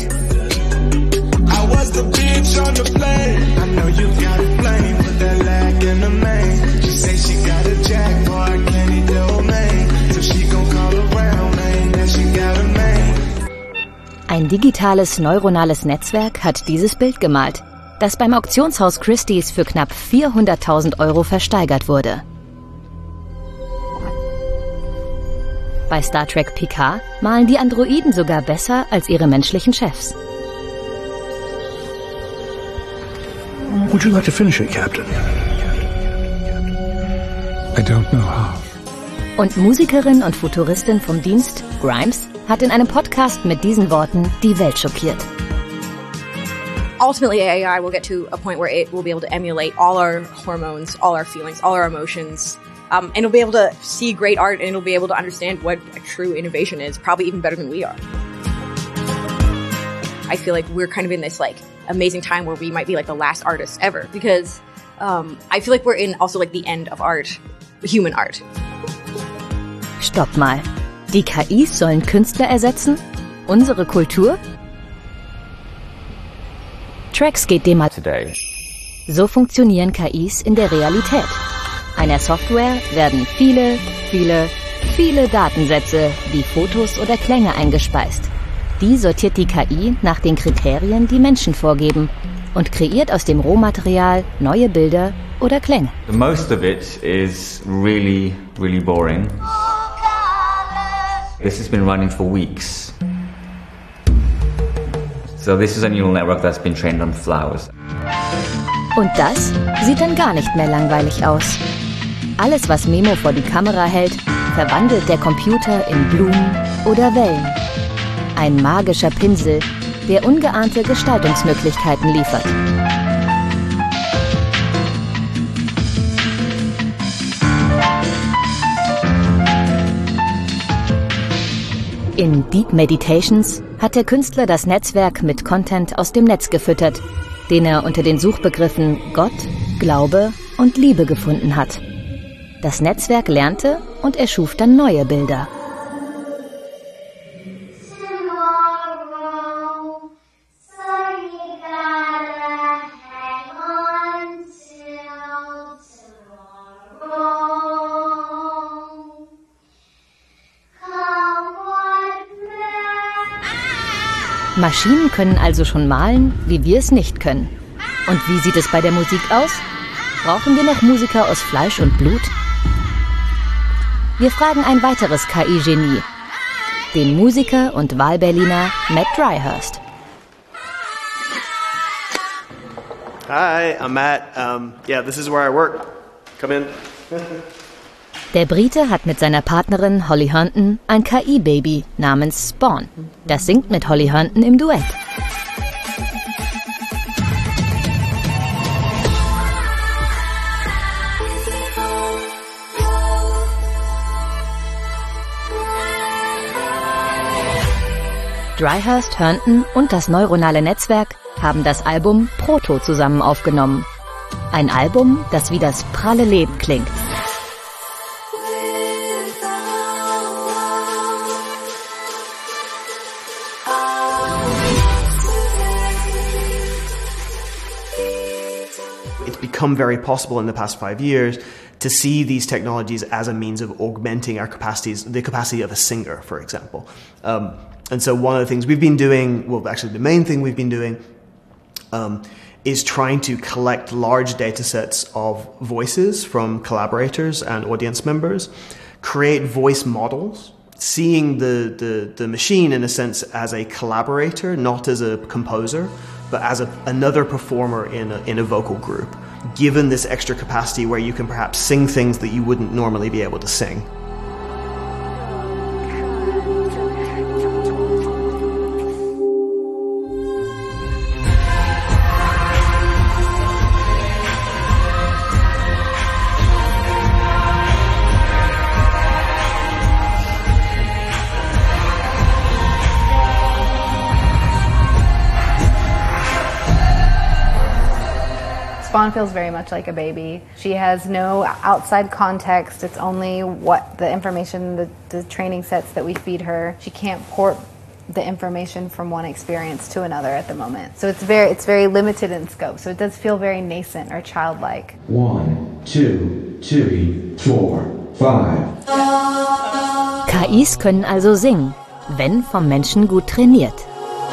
Ein digitales neuronales Netzwerk hat dieses Bild gemalt, das beim Auktionshaus Christie's für knapp 400.000 € versteigert wurde. Bei Star Trek Picard malen die Androiden sogar besser als ihre menschlichen Chefs. Would you like to finish it, Captain? I don't know how. Und Musikerin und Futuristin vom Dienst, Grimes, hat in einem Podcast mit diesen Worten die Welt schockiert. Ultimately, AI will get to a point where it will be able to emulate all our hormones, all our feelings, all our emotions. And it'll be able to see great art and it'll be able to understand what a true innovation is, probably even better than we are. I feel like we're kind of in this amazing time where we might be the last artists ever because I feel like we're in also the end of art, human art. Stopp mal. Die KIs sollen Künstler ersetzen? Unsere Kultur? Tracks geht dem mal. So funktionieren KIs in der Realität. Einer Software werden viele, viele, viele Datensätze wie Fotos oder Klänge eingespeist. Die sortiert die KI nach den Kriterien, die Menschen vorgeben und kreiert aus dem Rohmaterial neue Bilder oder Klänge. Most of it is really, really boring. This has been running for weeks. So this is a neural network that's been trained on flowers. Und das sieht dann gar nicht mehr langweilig aus. Alles, was Memo vor die Kamera hält, verwandelt der Computer in Blumen oder Wellen. Ein magischer Pinsel, der ungeahnte Gestaltungsmöglichkeiten liefert. In Deep Meditations hat der Künstler das Netzwerk mit Content aus dem Netz gefüttert, den er unter den Suchbegriffen Gott, Glaube und Liebe gefunden hat. Das Netzwerk lernte und erschuf dann neue Bilder. Maschinen können also schon malen, wie wir es nicht können. Und wie sieht es bei der Musik aus? Brauchen wir noch Musiker aus Fleisch und Blut? Wir fragen ein weiteres KI-Genie, den Musiker und Wahlberliner Matt Dryhurst. Hi, I'm Matt. Yeah, this is where I work. Come in. Der Brite hat mit seiner Partnerin Holly Herndon ein KI-Baby namens Spawn. Das singt mit Holly Herndon im Duett. Dryhurst, Herndon und das neuronale Netzwerk haben das Album Proto zusammen aufgenommen. Ein Album, das wie das pralle Leben klingt. Become very possible in the past 5 years to see these technologies as a means of augmenting our capacities, the capacity of a singer, for example. And so one of the things we've been doing, well, actually the main thing we've been doing is trying to collect large data sets of voices from collaborators and audience members, create voice models, seeing the machine in a sense as a collaborator, not as a composer, but as another performer in a vocal group, given this extra capacity where you can perhaps sing things that you wouldn't normally be able to sing. Spawn feels very much like a baby. She has no outside context. It's only what the information, the training sets that we feed her. She can't port the information from one experience to another at the moment. So it's very limited in scope. So it does feel very nascent or childlike. 1, 2, 3, 4, 5. KIs können also singen, wenn vom Menschen gut trainiert.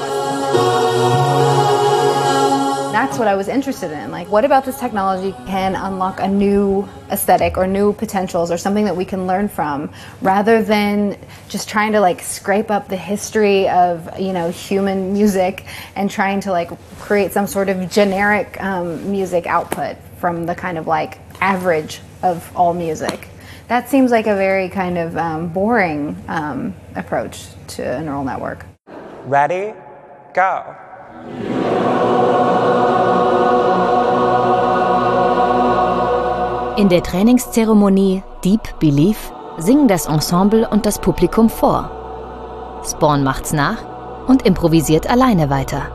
That's what I was interested in. Like, what about this technology can unlock a new aesthetic or new potentials or something that we can learn from, rather than just trying to like scrape up the history of, you know, human music and trying to like create some sort of generic music output from the kind of like average of all music. That seems like a very kind of boring approach to a neural network. Ready? Go. In der Trainingszeremonie Deep Belief singen das Ensemble und das Publikum vor. Spawn macht's nach und improvisiert alleine weiter.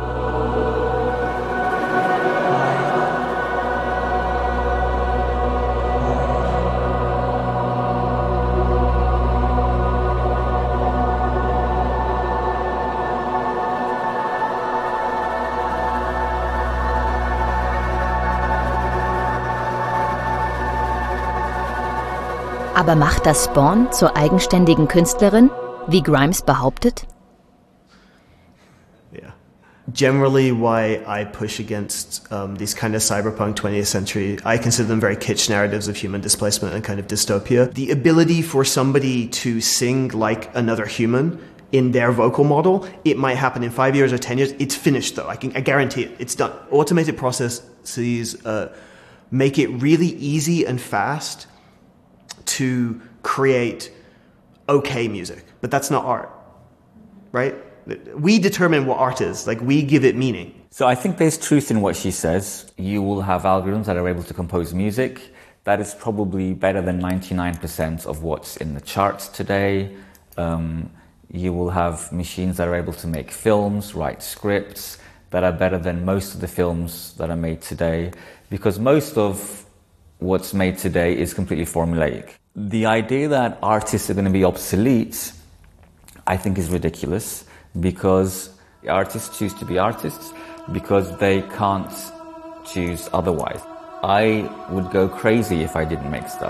Aber macht das Spawn zur eigenständigen Künstlerin, wie Grimes behauptet? Yeah. Generally, why I push against these kind of cyberpunk 20th century, I consider them very kitsch narratives of human displacement and kind of dystopia. The ability for somebody to sing like another human in their vocal model, it might happen in 5 years or 10 years. It's finished though, I guarantee it. It's done. Automated processes make it really easy and fast to create okay music, but that's not art, right? We determine what art is, like we give it meaning. So I think there's truth in what she says. You will have algorithms that are able to compose music. That is probably better than 99% of what's in the charts today. You will have machines that are able to make films, write scripts, that are better than most of the films that are made today, because most of what's made today is completely formulaic. The idea that artists are going to be obsolete, I think, is ridiculous, because artists choose to be artists because they can't choose otherwise. I would go crazy if I didn't make stuff.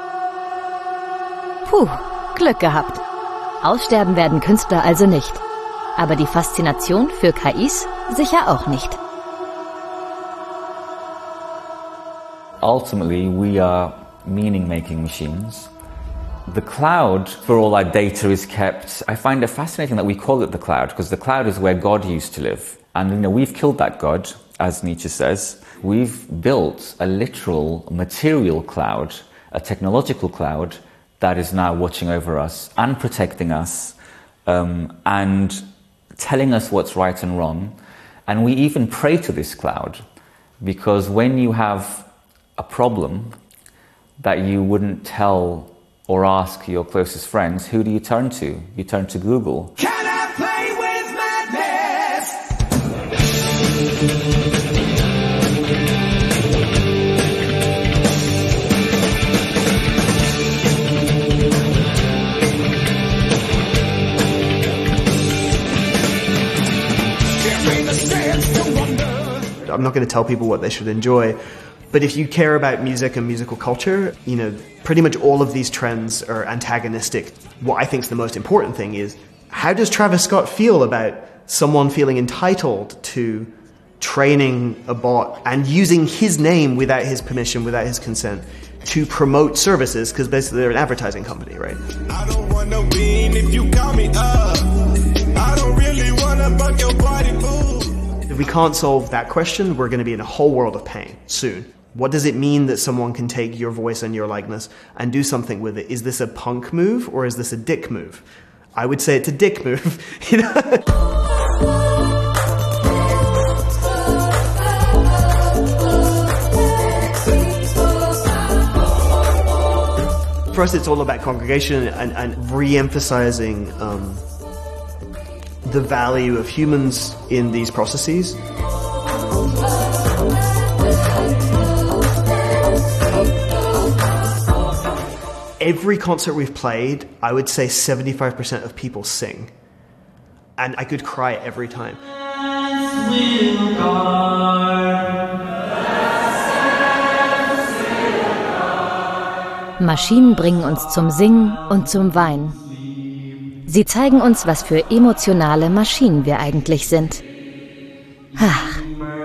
Puh, Glück gehabt. Aussterben werden Künstler also nicht. Aber die Faszination für KIs sicher auch nicht. Ultimately, we are meaning-making machines. The cloud, for all our data is kept, I find it fascinating that we call it the cloud, because the cloud is where God used to live. And we've killed that God, as Nietzsche says. We've built a literal material cloud, a technological cloud, that is now watching over us and protecting us, and telling us what's right and wrong. And we even pray to this cloud, because when you have a problem that you wouldn't tell or ask your closest friends, who do you turn to? You turn to Google. Can I play with madness? I'm not going to tell people what they should enjoy, but if you care about music and musical culture, pretty much all of these trends are antagonistic. What I think is the most important thing is, how does Travis Scott feel about someone feeling entitled to training a bot and using his name without his permission, without his consent, to promote services, because basically they're an advertising company, right? I don't want to win if you call me up. I don't really want to fuck your body, boo. If we can't solve that question, we're going to be in a whole world of pain soon. What does it mean that someone can take your voice and your likeness and do something with it? Is this a punk move or is this a dick move? I would say it's a dick move. For us, it's all about congregation and re-emphasizing the value of humans in these processes. Every concert we've played, I would say 75% of people sing. And I could cry every time. Maschinen bringen uns zum Singen und zum Weinen. Sie zeigen uns, was für emotionale Maschinen wir eigentlich sind. Ach.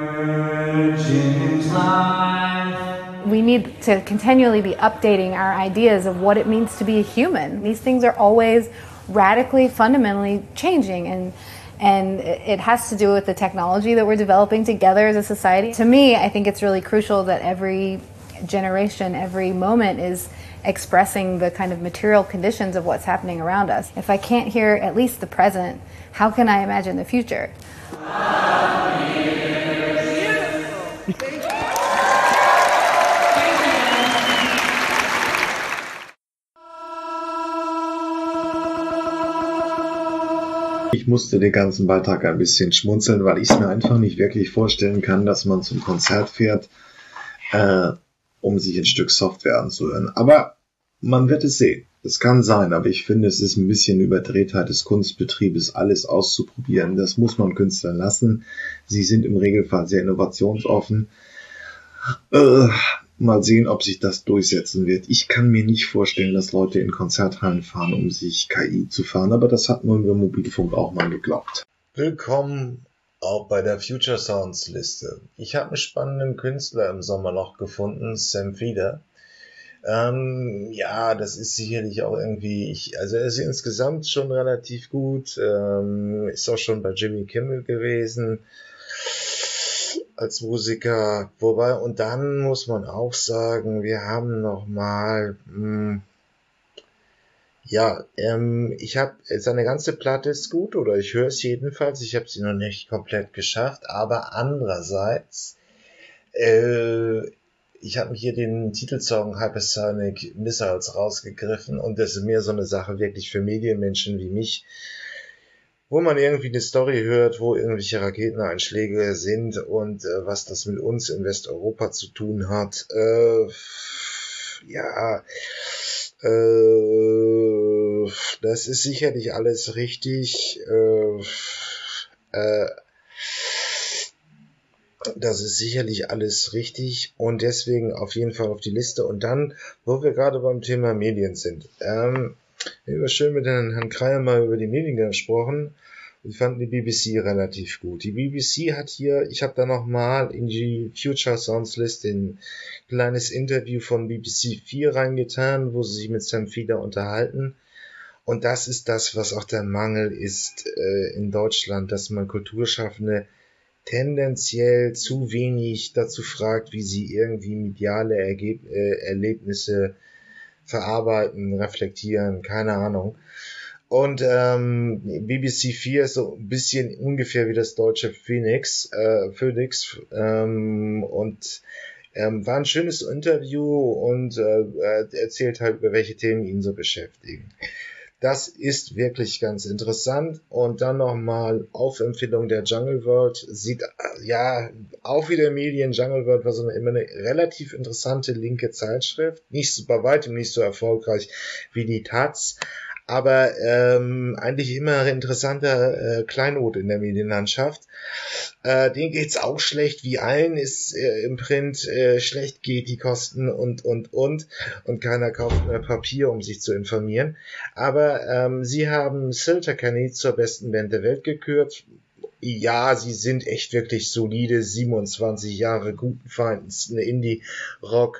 We need to continually be updating our ideas of what it means to be a human. These things are always radically, fundamentally changing, and it has to do with the technology that we're developing together as a society. To me, I think it's really crucial that every generation, every moment is expressing the kind of material conditions of what's happening around us. If I can't hear at least the present, how can I imagine the future? Ich musste den ganzen Beitrag ein bisschen schmunzeln, weil ich es mir einfach nicht wirklich vorstellen kann, dass man zum Konzert fährt, um sich ein Stück Software anzuhören. Aber man wird es sehen. Es kann sein, aber ich finde, es ist ein bisschen Überdrehtheit des Kunstbetriebes, alles auszuprobieren. Das muss man Künstlern lassen. Sie sind im Regelfall sehr innovationsoffen. Mal sehen, ob sich das durchsetzen wird. Ich kann mir nicht vorstellen, dass Leute in Konzerthallen fahren, um sich KI zu fahren, aber das hat nun über Mobilfunk auch mal geglaubt. Willkommen auch bei der Future Sounds Liste. Ich habe einen spannenden Künstler im Sommer noch gefunden, Sam Feder. Ja, das ist sicherlich auch irgendwie, also er ist insgesamt schon relativ gut, ist auch schon bei Jimmy Kimmel gewesen als Musiker, wobei, und dann muss man auch sagen, wir haben nochmal, Ja, ich habe, seine ganze Platte ist gut, oder ich höre es jedenfalls, ich habe sie noch nicht komplett geschafft, aber andererseits, ich habe mir hier den Titelsong Hypersonic Missiles rausgegriffen und das ist mehr so eine Sache wirklich für Medienmenschen wie mich, wo man irgendwie eine Story hört, wo irgendwelche Raketeneinschläge sind und was das mit uns in Westeuropa zu tun hat. Das ist sicherlich alles richtig. Das ist sicherlich alles richtig und deswegen auf jeden Fall auf die Liste. Und dann, wo wir gerade beim Thema Medien sind, wir haben schön mit Herrn Kreier mal über die Medien gesprochen. Wir fanden die BBC relativ gut. Die BBC hat hier, ich habe da nochmal in die Future Sounds List ein kleines Interview von BBC 4 reingetan, wo sie sich mit Sam Fieder unterhalten. Und das ist das, was auch der Mangel ist in Deutschland, dass man Kulturschaffende tendenziell zu wenig dazu fragt, wie sie irgendwie mediale Erlebnisse verarbeiten, reflektieren, keine Ahnung. Und BBC 4 ist so ein bisschen ungefähr wie das deutsche Phoenix. War ein schönes Interview und erzählt halt, über welche Themen ihn so beschäftigen. Das ist wirklich ganz interessant. Und dann nochmal auf Empfehlung der Jungle World. Sieht, ja, auch wieder Medien. Jungle World war so immer eine relativ interessante linke Zeitschrift. Bei weitem nicht so erfolgreich wie die Taz. Aber eigentlich immer interessanter Kleinod in der Medienlandschaft. Denen geht's auch schlecht, wie allen ist im Print schlecht geht, die Kosten und keiner kauft mehr Papier, um sich zu informieren. Aber sie haben Sleater-Kinney zur besten Band der Welt gekürt. Ja, sie sind echt wirklich solide, 27 Jahre guten Feinds, eine Indie-Rock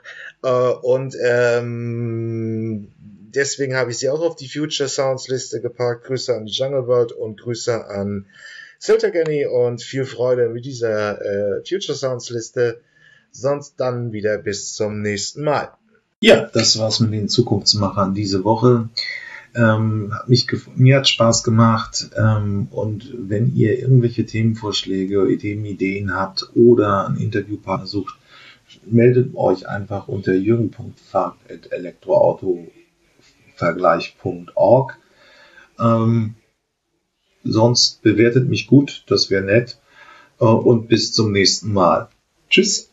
deswegen habe ich sie auch auf die Future Sounds Liste gepackt. Grüße an die Jungle World und Grüße an Sleater-Kinney und viel Freude mit dieser Future Sounds Liste. Sonst dann wieder bis zum nächsten Mal. Ja, das war's mit den Zukunftsmachern diese Woche. Mir hat Spaß gemacht und wenn ihr irgendwelche Themenvorschläge, Ideen habt oder einen Interviewpartner sucht, meldet euch einfach unter jürgen.fahrt@elektroautovergleich.org. Sonst bewertet mich gut, das wäre nett und bis zum nächsten Mal. Tschüss.